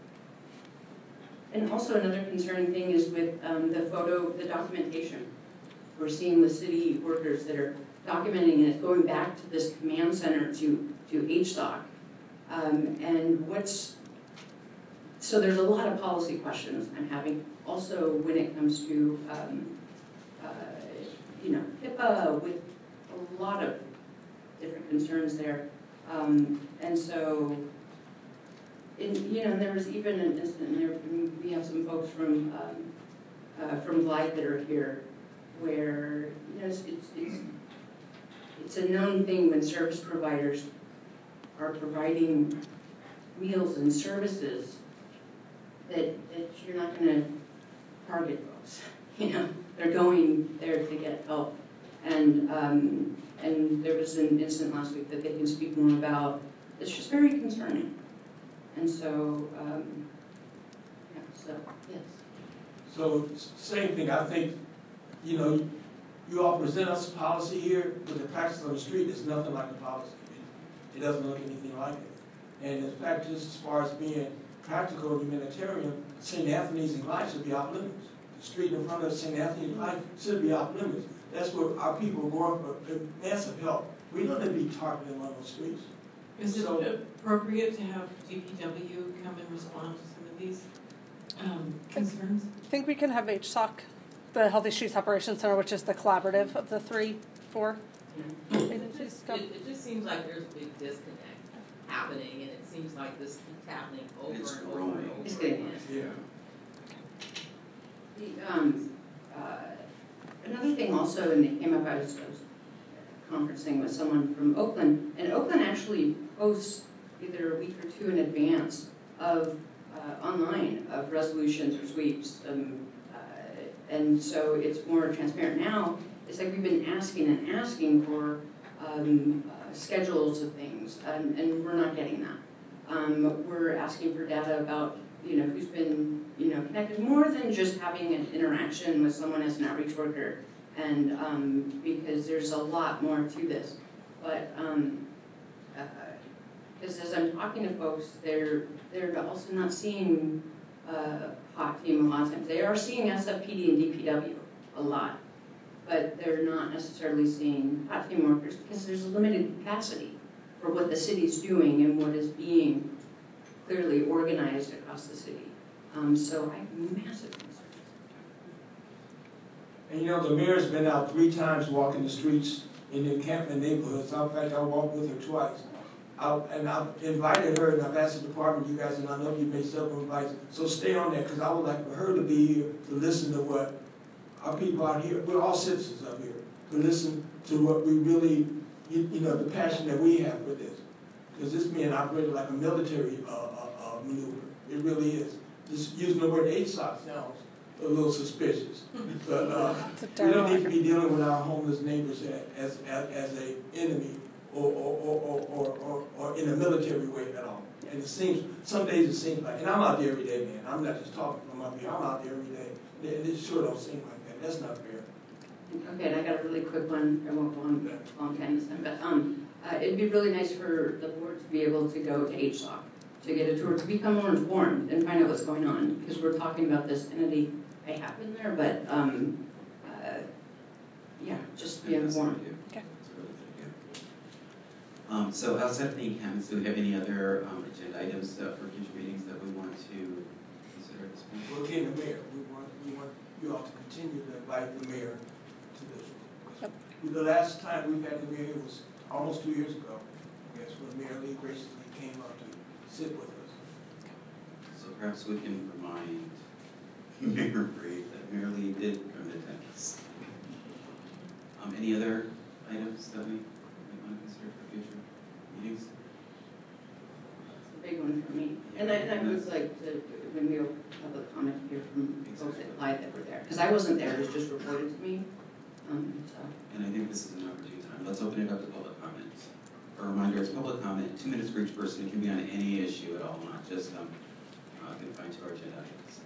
And also another concerning thing is with um, the photo, the documentation. We're seeing with city workers that are documenting it, going back to this command center to, to H S O C. Um, and what's, so there's a lot of policy questions I'm having. Also when it comes to, um, uh, you know, HIPAA, with a lot of different concerns there. Um, and so, in, you know, there was even an incident, there, we have some folks from, um, uh, from Glide that are here, where, you know, it's, it's, it's, it's a known thing when service providers are providing meals and services that, that you're not going to target folks. You know, they're going there to get help. And um, and there was an incident last week that they can speak more about. It's just very concerning. And so, um, yeah, so, yes. So, same thing, I think, you know, you all present us a policy here, but the practice on the street is nothing like the policy. It, it doesn't look anything like it. And in fact, just as far as being practical and humanitarian, Saint Anthony's and Glide should be off limits. The street in front of Saint Anthony's and Glide should be off limits. That's where our people are going for massive help. We don't need to be targeted on those streets. Is so, it appropriate to have D P W come and respond to some of these um, concerns? I think we can have H S O C, the Healthy Streets Operations Center, which is the collaborative of the three, four mm-hmm. agencies. It, it just seems like there's a big disconnect happening, and it seems like this keeps happening over it's and growing. over and over it's again. Yeah. The, um, uh, another thing also, and it came up, I was, I was conferencing with someone from Oakland, and Oakland actually posts either a week or two in advance of uh, online of resolutions or sweeps, um, uh, and so it's more transparent now. It's like we've been asking and asking for um, uh, schedules of things, and, and we're not getting that. Um, we're asking for data about, you know, who's been, you know, connected, more than just having an interaction with someone as an outreach worker, and um, because there's a lot more to this. But um, uh, because as I'm talking to folks, they're they're also not seeing uh, H O C team a lot of times. They are seeing S F P D and D P W a lot, but they're not necessarily seeing H O C team workers because there's a limited capacity for what the city's doing and what is being clearly organized across the city. Um, so I have massive concerns. And you know, the mayor's been out three times walking the streets in the encampment neighborhoods. In fact, I walked with her twice. I, and I've invited her, and I've asked the department, you guys, and I know you made several invites, so stay on that, because I would like for her to be here to listen to what our people out here, we're all citizens up here, to listen to what we really, you, you know, the passion that we have for this. Because this being operated like a military uh, uh, uh, maneuver. It really is. Just using the word H S O C sounds a little suspicious. But uh, we don't need to be dealing with our homeless neighbors as, as, as a enemy or, or, or, or, or, or in a military way at all. And it seems, some days it seems like, and I'm out there every day, man. I'm not just talking from up here. I'm out there every day. And it sure don't seem like that. That's not fair. Okay, and I got a really quick one. I won't go on a long time this time, but um, uh, it'd be really nice for the board to be able to go to H S O C, to get a tour, to become more informed and find out what's going on, because we're talking about this entity. I have been there, but um, uh, yeah, just be informed. Okay. Um, so outside of the encampments, do we have any other um, agenda items uh, for future meetings that we want to consider at this point? Well, again, the mayor, we want, we want you all to continue to invite the mayor to this. Yep. The last time we've had the mayor was almost two years ago, I guess, when Mayor Lee graciously came up to sit with us. So perhaps we can remind Mayor Brady that Mayor Lee did come to attendance. Um, any other items that we want to consider for future meetings? It's a big one for me. And I, and I would like to, when we open public comment, hear from exactly. folks at Glide that were there. Because I wasn't there, it was just reported to me. Um, so. And I think this is an opportune time. Let's open it up to public comment. A reminder, it's public comment, two minutes for each person. It can be on any issue at all, not just um, uh, confined to our agenda items.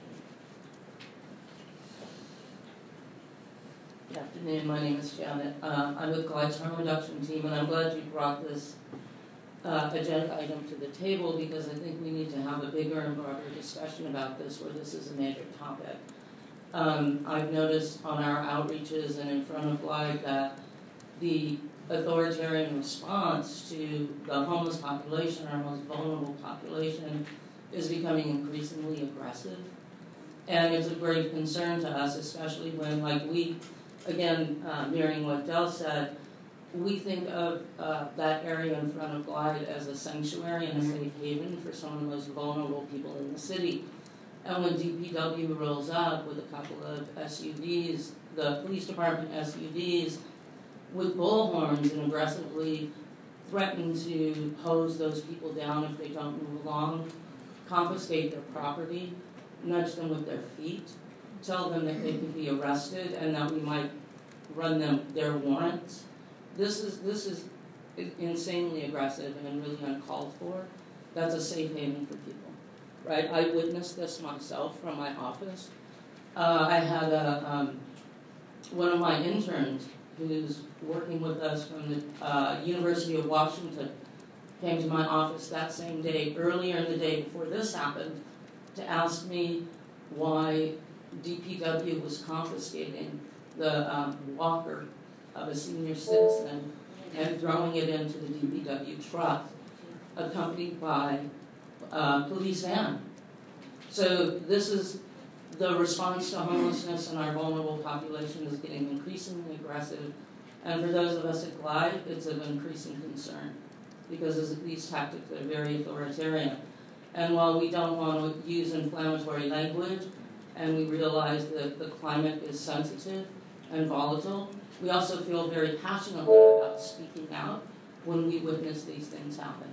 Good afternoon, my name is Janet. Uh, I'm with Glide's Harm Reduction Team, and I'm glad you brought this uh, agenda item to the table, because I think we need to have a bigger and broader discussion about this, where this is a major topic. Um, I've noticed on our outreaches and in front of Glide that the authoritarian response to the homeless population, our most vulnerable population, is becoming increasingly aggressive. And it's a grave concern to us, especially when, like we, again, uh, mirroring what Del said, we think of uh, that area in front of Glide as a sanctuary and a safe haven for some of the most vulnerable people in the city. And when D P W rolls up with a couple of S U Vs, the police department S U Vs, with bullhorns and aggressively threaten to hose those people down if they don't move along, confiscate their property, nudge them with their feet, tell them that they could be arrested and that we might run them their warrants. This is this is insanely aggressive and really uncalled for. That's a safe haven for people, right? I witnessed this myself from my office. Uh, I had a um, one of my interns who's working with us from the uh, University of Washington came to my office that same day, earlier in the day before this happened, to ask me why D P W was confiscating the um, walker of a senior citizen and throwing it into the D P W truck, accompanied by a police van. So this is the response to homelessness in our vulnerable population is getting increasingly aggressive. And for those of us at Glide, it's of increasing concern because these tactics are very authoritarian. And while we don't want to use inflammatory language, and we realize that the climate is sensitive and volatile, we also feel very passionately about speaking out when we witness these things happen.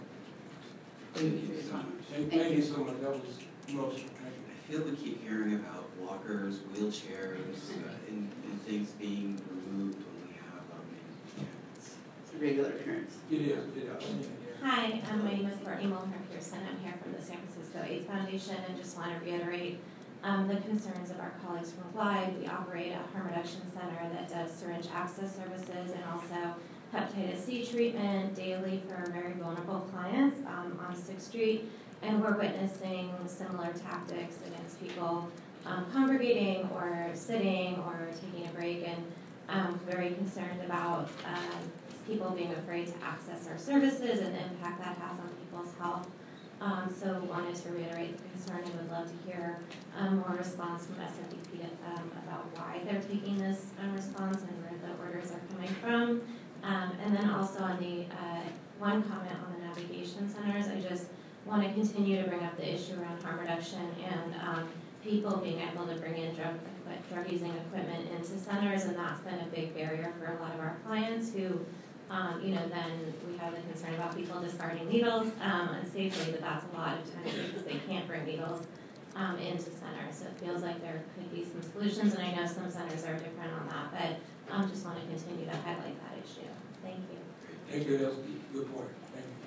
Thank you for your time. Thank, thank you so much. That was emotional. I feel we keep hearing about walkers, wheelchairs, uh, and, and things being removed when we have um, maintenance. It's a regular occurrence. It is. It is. Hi, um, my name is Courtney Mulher Pearson. I'm here from the San Francisco AIDS Foundation and just want to reiterate um, the concerns of our colleagues from Glide. We operate a harm reduction center that does syringe access services and also hepatitis C treatment daily for very vulnerable clients um, on sixth street. And we're witnessing similar tactics against people um, congregating or sitting or taking a break, and um, very concerned about um, people being afraid to access our services and the impact that has on people's health. Um, so wanted to reiterate the concern and would love to hear um, more response from S F D P um, about why they're taking this um, response and where the orders are coming from. Um, and then also on the uh, one comment on the navigation centers, I just want to continue to bring up the issue around harm reduction and um, people being able to bring in drug, drug using equipment into centers, and that's been a big barrier for a lot of our clients who, um, you know, then we have the concern about people discarding needles um, unsafely, but that's a lot of times because they can't bring needles um, into centers. So it feels like there could be some solutions, and I know some centers are different on that, but I um, just want to continue to highlight that issue. Thank you. Thank you. That's a good point. Thank you.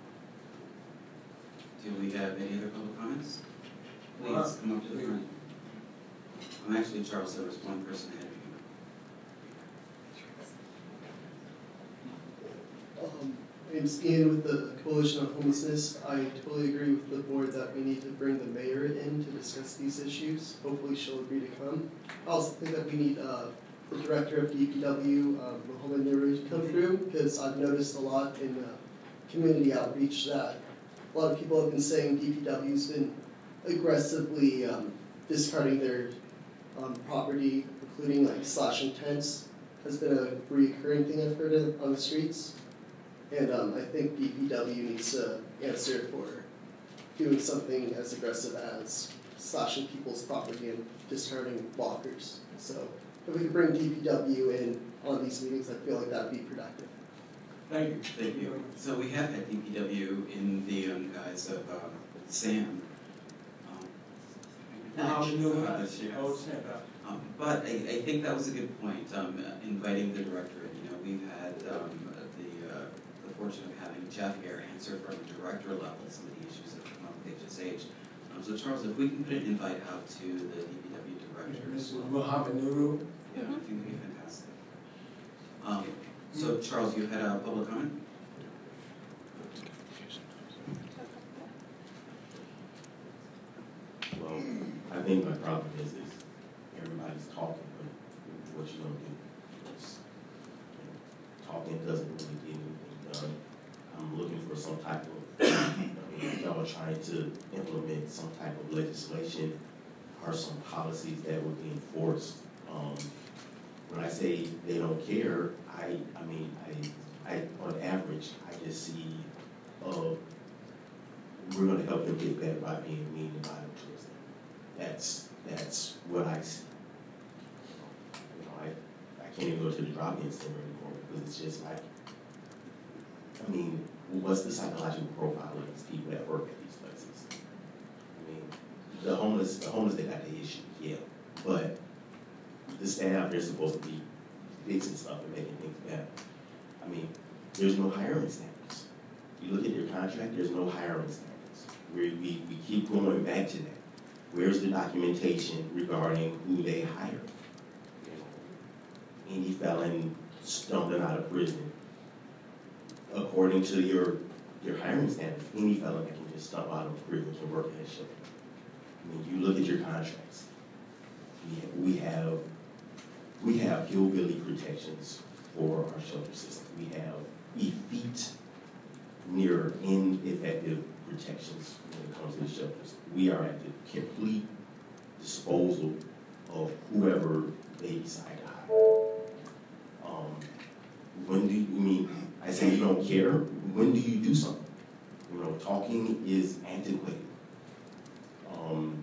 Do we have any other public comments? Please Uh, come up to the front. I'm actually Charles Service, one person ahead of you. Um, my name's Ian with the Coalition on Homelessness. I totally agree with the board that we need to bring the mayor in to discuss these issues. Hopefully she'll agree to come. I also think that we need uh, the director of D P W, um, Mohammed Nehru, to come through, because I've noticed a lot in uh, community outreach that a lot of people have been saying D P W's been aggressively um, discarding their um, property, including like slashing tents, has been a recurring thing I've heard of on the streets. And um, I think D P W needs to answer for doing something as aggressive as slashing people's property and discarding walkers. So if we could bring D P W in on these meetings, I feel like that would be productive. Thank you. Thank you. So we have had D P W in the um, guise of um, Sam. Um, Oh, no, uh, yes. Oh, Sam, uh, um, but I, I think that was a good point, um, inviting the director in. You know, we've had um, the, uh, the fortune of having Jeff here answer from a director level some of the issues that come up with H S H. Um, so Charles, if we can put an invite out to the D P W director. Mister Mohammed Nehru. Yeah, I think that'd be fantastic. Um, so Charles, you had a public comment? Well, I think my problem is, is everybody's talking, but what you gonna do? Just, you know, talking doesn't really get anything done. I'm looking for some type of, I mean, y'all are trying to implement some type of legislation or some policies that would be enforced. Um, when I say they don't care, I, I mean, I I, on average, I just see, uh, we're gonna help them get better by being mean and violent towards them. That's, that's what I see. You know, I, I can't even go to the drop-in center anymore because it's just like, I mean, what's the psychological profile of these people that work at these places? I mean, the homeless, the homeless, they got the issue, yeah, but the staff, they're supposed to be fixing stuff and making things better. I mean, there's no hiring standards. You look at their contract, there's no hiring standards. We, we, we keep going back to that. Where's the documentation regarding who they hire? You know, any felon stumbling out of prison, according to your, your hiring standards, any felon that can just stump out of prison can work at a shelter. I mean, you look at your contracts. We, we have we have hillbilly protections for our shelter system. We have effete, near ineffective protections when it comes to the shelters. We are at the complete disposal of whoever they decide to hire. Um, when do you, I mean, I say you don't care, when do you do something? You know, talking is antiquated. Um,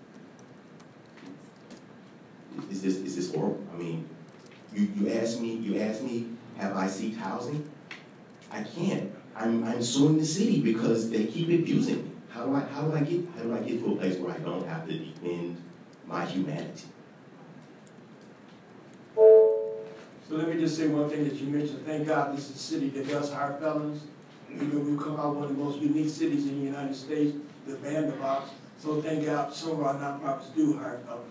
is this, is this horrible? I mean, you, you ask me, you ask me, have I seeked housing? I can't. I'm, I'm suing the city because they keep abusing me. How do I, how do I get, how do I get to a place where I don't have to defend my humanity? So let me just say one thing that you mentioned. Thank God this is a city that does hire felons. You know, we come out one of the most unique cities in the United States, the Vanderbilt. So thank God some of our nonprofits do hire felons.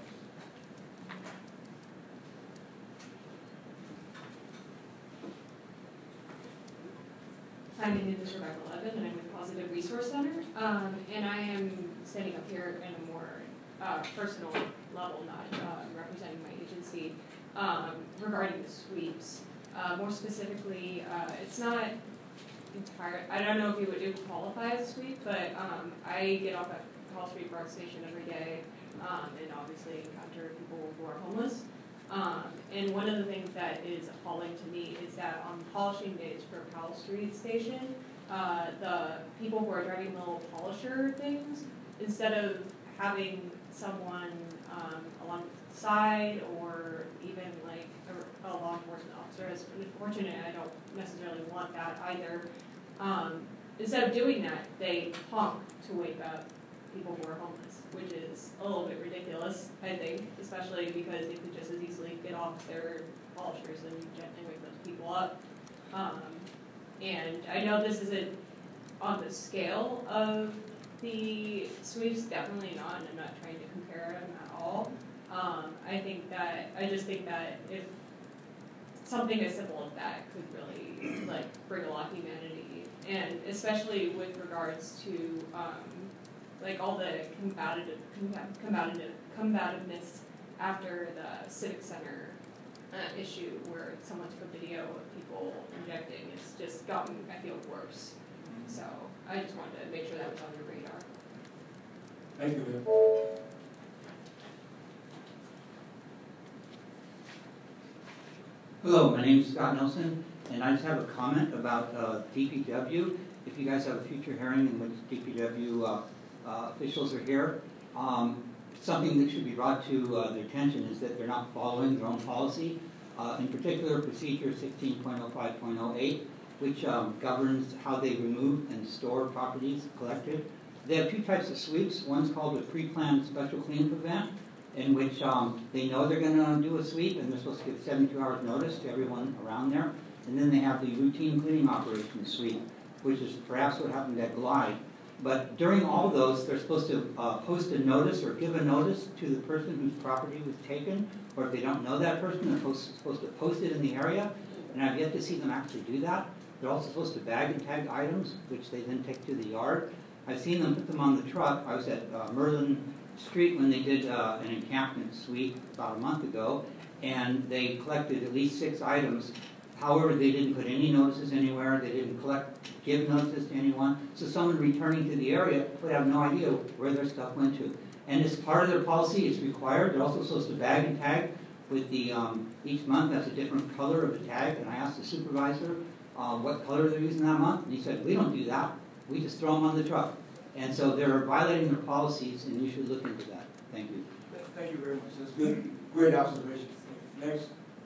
Hi, my name is Rebecca Levin, and I'm with Positive Resource Center. Um, and I am standing up here in a more uh, personal level, not uh, representing my agency, um, regarding the sweeps. Uh, more specifically, uh, it's not entire. I don't know if you would it would qualify as a sweep, but um, I get off at Hall Street BART Station every day, um, and obviously encounter people who are homeless. Um, and one of the things that is appalling to me is that on polishing days for Powell Street Station, uh, the people who are driving little polisher things, instead of having someone um, along the side or even like a, a law enforcement officer, as unfortunate, I don't necessarily want that either. Um, instead of doing that, they honk to wake up people who are homeless, which is a little bit ridiculous, I think, especially because they could just as easily get off their polishers and gently wake those people up. Um, and I know this isn't on the scale of the sweeps, definitely not, and I'm not trying to compare them at all. Um, I think that, I just think that if something as simple as that could really like bring a lot of humanity, and especially with regards to um, like all the combative, combative, combativeness after the Civic Center uh, issue where someone took a video of people injecting. It's just gotten, I feel, worse. So I just wanted to make sure that was on your radar. Thank you, ma'am. Hello, my name is Scott Nelson, and I just have a comment about uh, D P W. If you guys have a future hearing in which D P W uh, uh, officials are here, um, something that should be brought to uh, their attention is that they're not following their own policy. Uh, in particular, procedure sixteen point oh five point oh eight, which um, governs how they remove and store properties collected. They have two types of sweeps. One's called a pre-planned special cleanup event, in which um, they know they're going to do a sweep, and they're supposed to give seventy-two hours notice to everyone around there. And then they have the routine cleaning operation sweep, which is perhaps what happened at Glide. But during all of those, they're supposed to uh, post a notice or give a notice to the person whose property was taken, or if they don't know that person, they're post, supposed to post it in the area. And I've yet to see them actually do that. They're also supposed to bag and tag items, which they then take to the yard. I've seen them put them on the truck. I was at uh, Merlin Street when they did uh, an encampment sweep about a month ago, and they collected at least six items. However, they didn't put any notices anywhere. They didn't collect, give notices to anyone. So someone returning to the area would have no idea where their stuff went to. And as part of their policy, it's required. They're also supposed to bag and tag with the, um, each month that's a different color of the tag. And I asked the supervisor, uh, what color they're using that month, and he said, we don't do that. We just throw them on the truck. And so they're violating their policies, and you should look into that. Thank you. Thank you very much. That's good. Great observation. Next.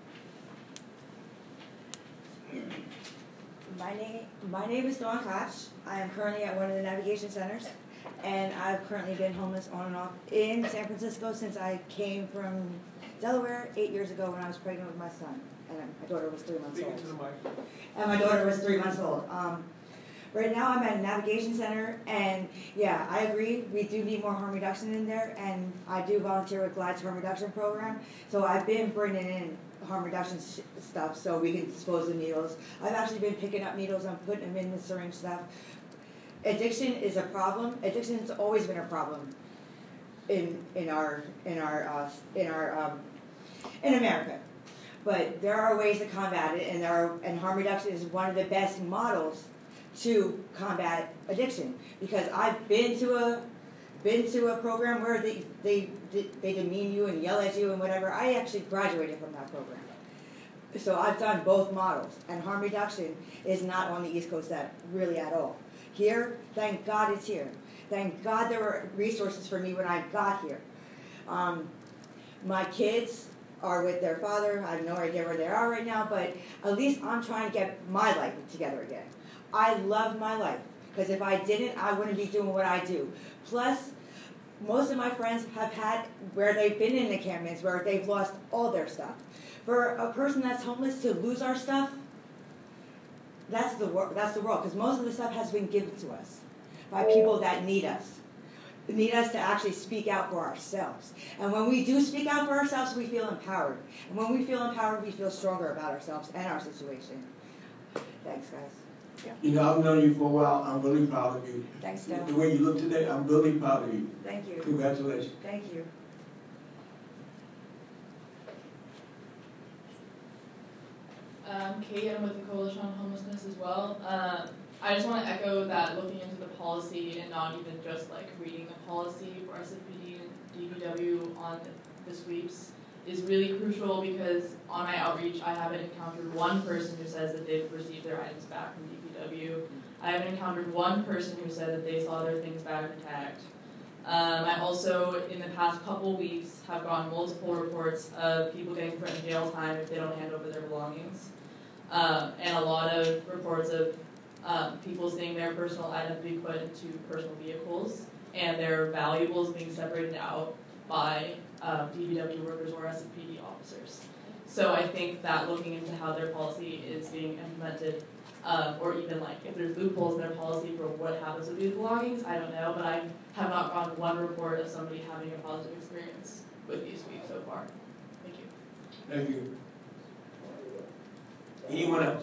My name, my name is Dawn Koch. I am currently at one of the navigation centers, and I've currently been homeless on and off in San Francisco since I came from Delaware eight years ago when I was pregnant with my son, and my daughter was three months old. And my daughter was three months old. Um, right now I'm at a navigation center, and yeah, I agree, we do need more harm reduction in there, and I do volunteer with GLAD's harm reduction program, so I've been bringing in harm reduction sh stuff so we can dispose of needles. I've actually been picking up needles and putting them in the syringe stuff. Addiction is a problem. Addiction has always been a problem in in our in our uh, in our um, in America. But there are ways to combat it, and there are, and harm reduction is one of the best models to combat addiction. Because I've been to a been to a program where they they they demean you and yell at you and whatever. I actually graduated from that program. So I've done both models, and harm reduction is not on the East Coast that really at all. Here, thank God it's here. Thank God there were resources for me when I got here. Um, my kids are with their father. I have no idea where they are right now, but at least I'm trying to get my life together again. I love my life, because if I didn't, I wouldn't be doing what I do. Plus, most of my friends have had where they've been in encampments where they've lost all their stuff. For a person that's homeless to lose our stuff, that's the wor that's the world, because most of the stuff has been given to us by people that need us, need us to actually speak out for ourselves. And when we do speak out for ourselves, we feel empowered. And when we feel empowered, we feel stronger about ourselves and our situation. Thanks, guys. You know, I've known you for a while. I'm really proud of you. Thanks, Dale. The way you look today, I'm really proud of you. Thank you. Congratulations. Thank you. Um, Kate, I'm with the Coalition on Homelessness as well. Um, I just want to echo that looking into the policy and not even just like reading the policy for S F P D and D P W on the sweeps is really crucial, because on my outreach I haven't encountered one person who says that they've received their items back from D P W. I haven't encountered one person who said that they saw their things back intact. Um, I also, in the past couple weeks, have gotten multiple reports of people getting put in jail time if they don't hand over their belongings. Um, and a lot of reports of um, people seeing their personal items being put into personal vehicles and their valuables being separated out by uh, D P W workers or S F P D officers. So I think that looking into how their policy is being implemented, um, or even like if there's loopholes in their policy for what happens with these belongings, I don't know, but I have not gotten one report of somebody having a positive experience with these sweeps so far. Thank you. Thank you. Anyone else?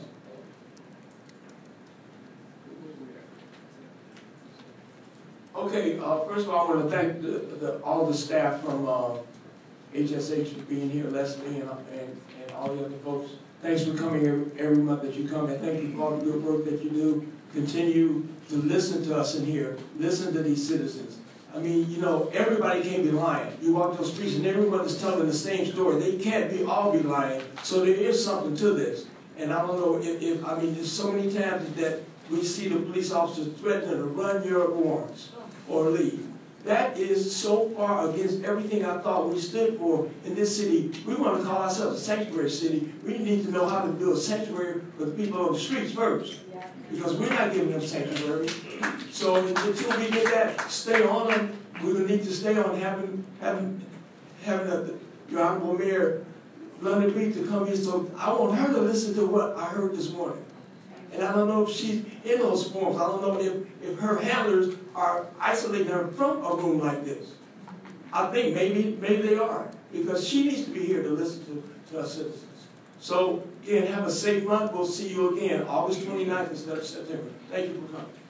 Okay, uh, first of all, I want to thank the, the, all the staff from uh, H S H for being here, Leslie and, and, and all the other folks. Thanks for coming every, every month that you come, and thank you for all the good work that you do. Continue to listen to us in here. Listen to these citizens. I mean, you know, everybody can't be lying. You walk those streets and everyone is telling the same story. They can't be all be lying, so there is something to this. And I don't know if, if I mean, there's so many times that we see the police officers threatening to run your warrants or leave. That is so far against everything I thought we stood for in this city. We want to call ourselves a sanctuary city. We need to know how to build a sanctuary for the people on the streets first, because we're not giving them sanctuary. So until we get that, stay on them. We're going to need to stay on having having having a, your Honorable Mayor London Reed to come here. So I want her to listen to what I heard this morning. And I don't know if she's in those forums. I don't know if, if her handlers are isolating her from a room like this. I think maybe maybe they are, because she needs to be here to listen to, to our citizens. So again, have a safe month. We'll see you again August twenty-ninth instead of September. Thank you for coming.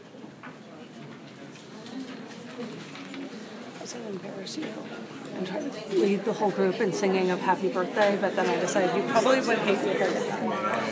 I was going to embarrass you and try to lead the whole group in singing of happy birthday, but then I decided you probably would hate me.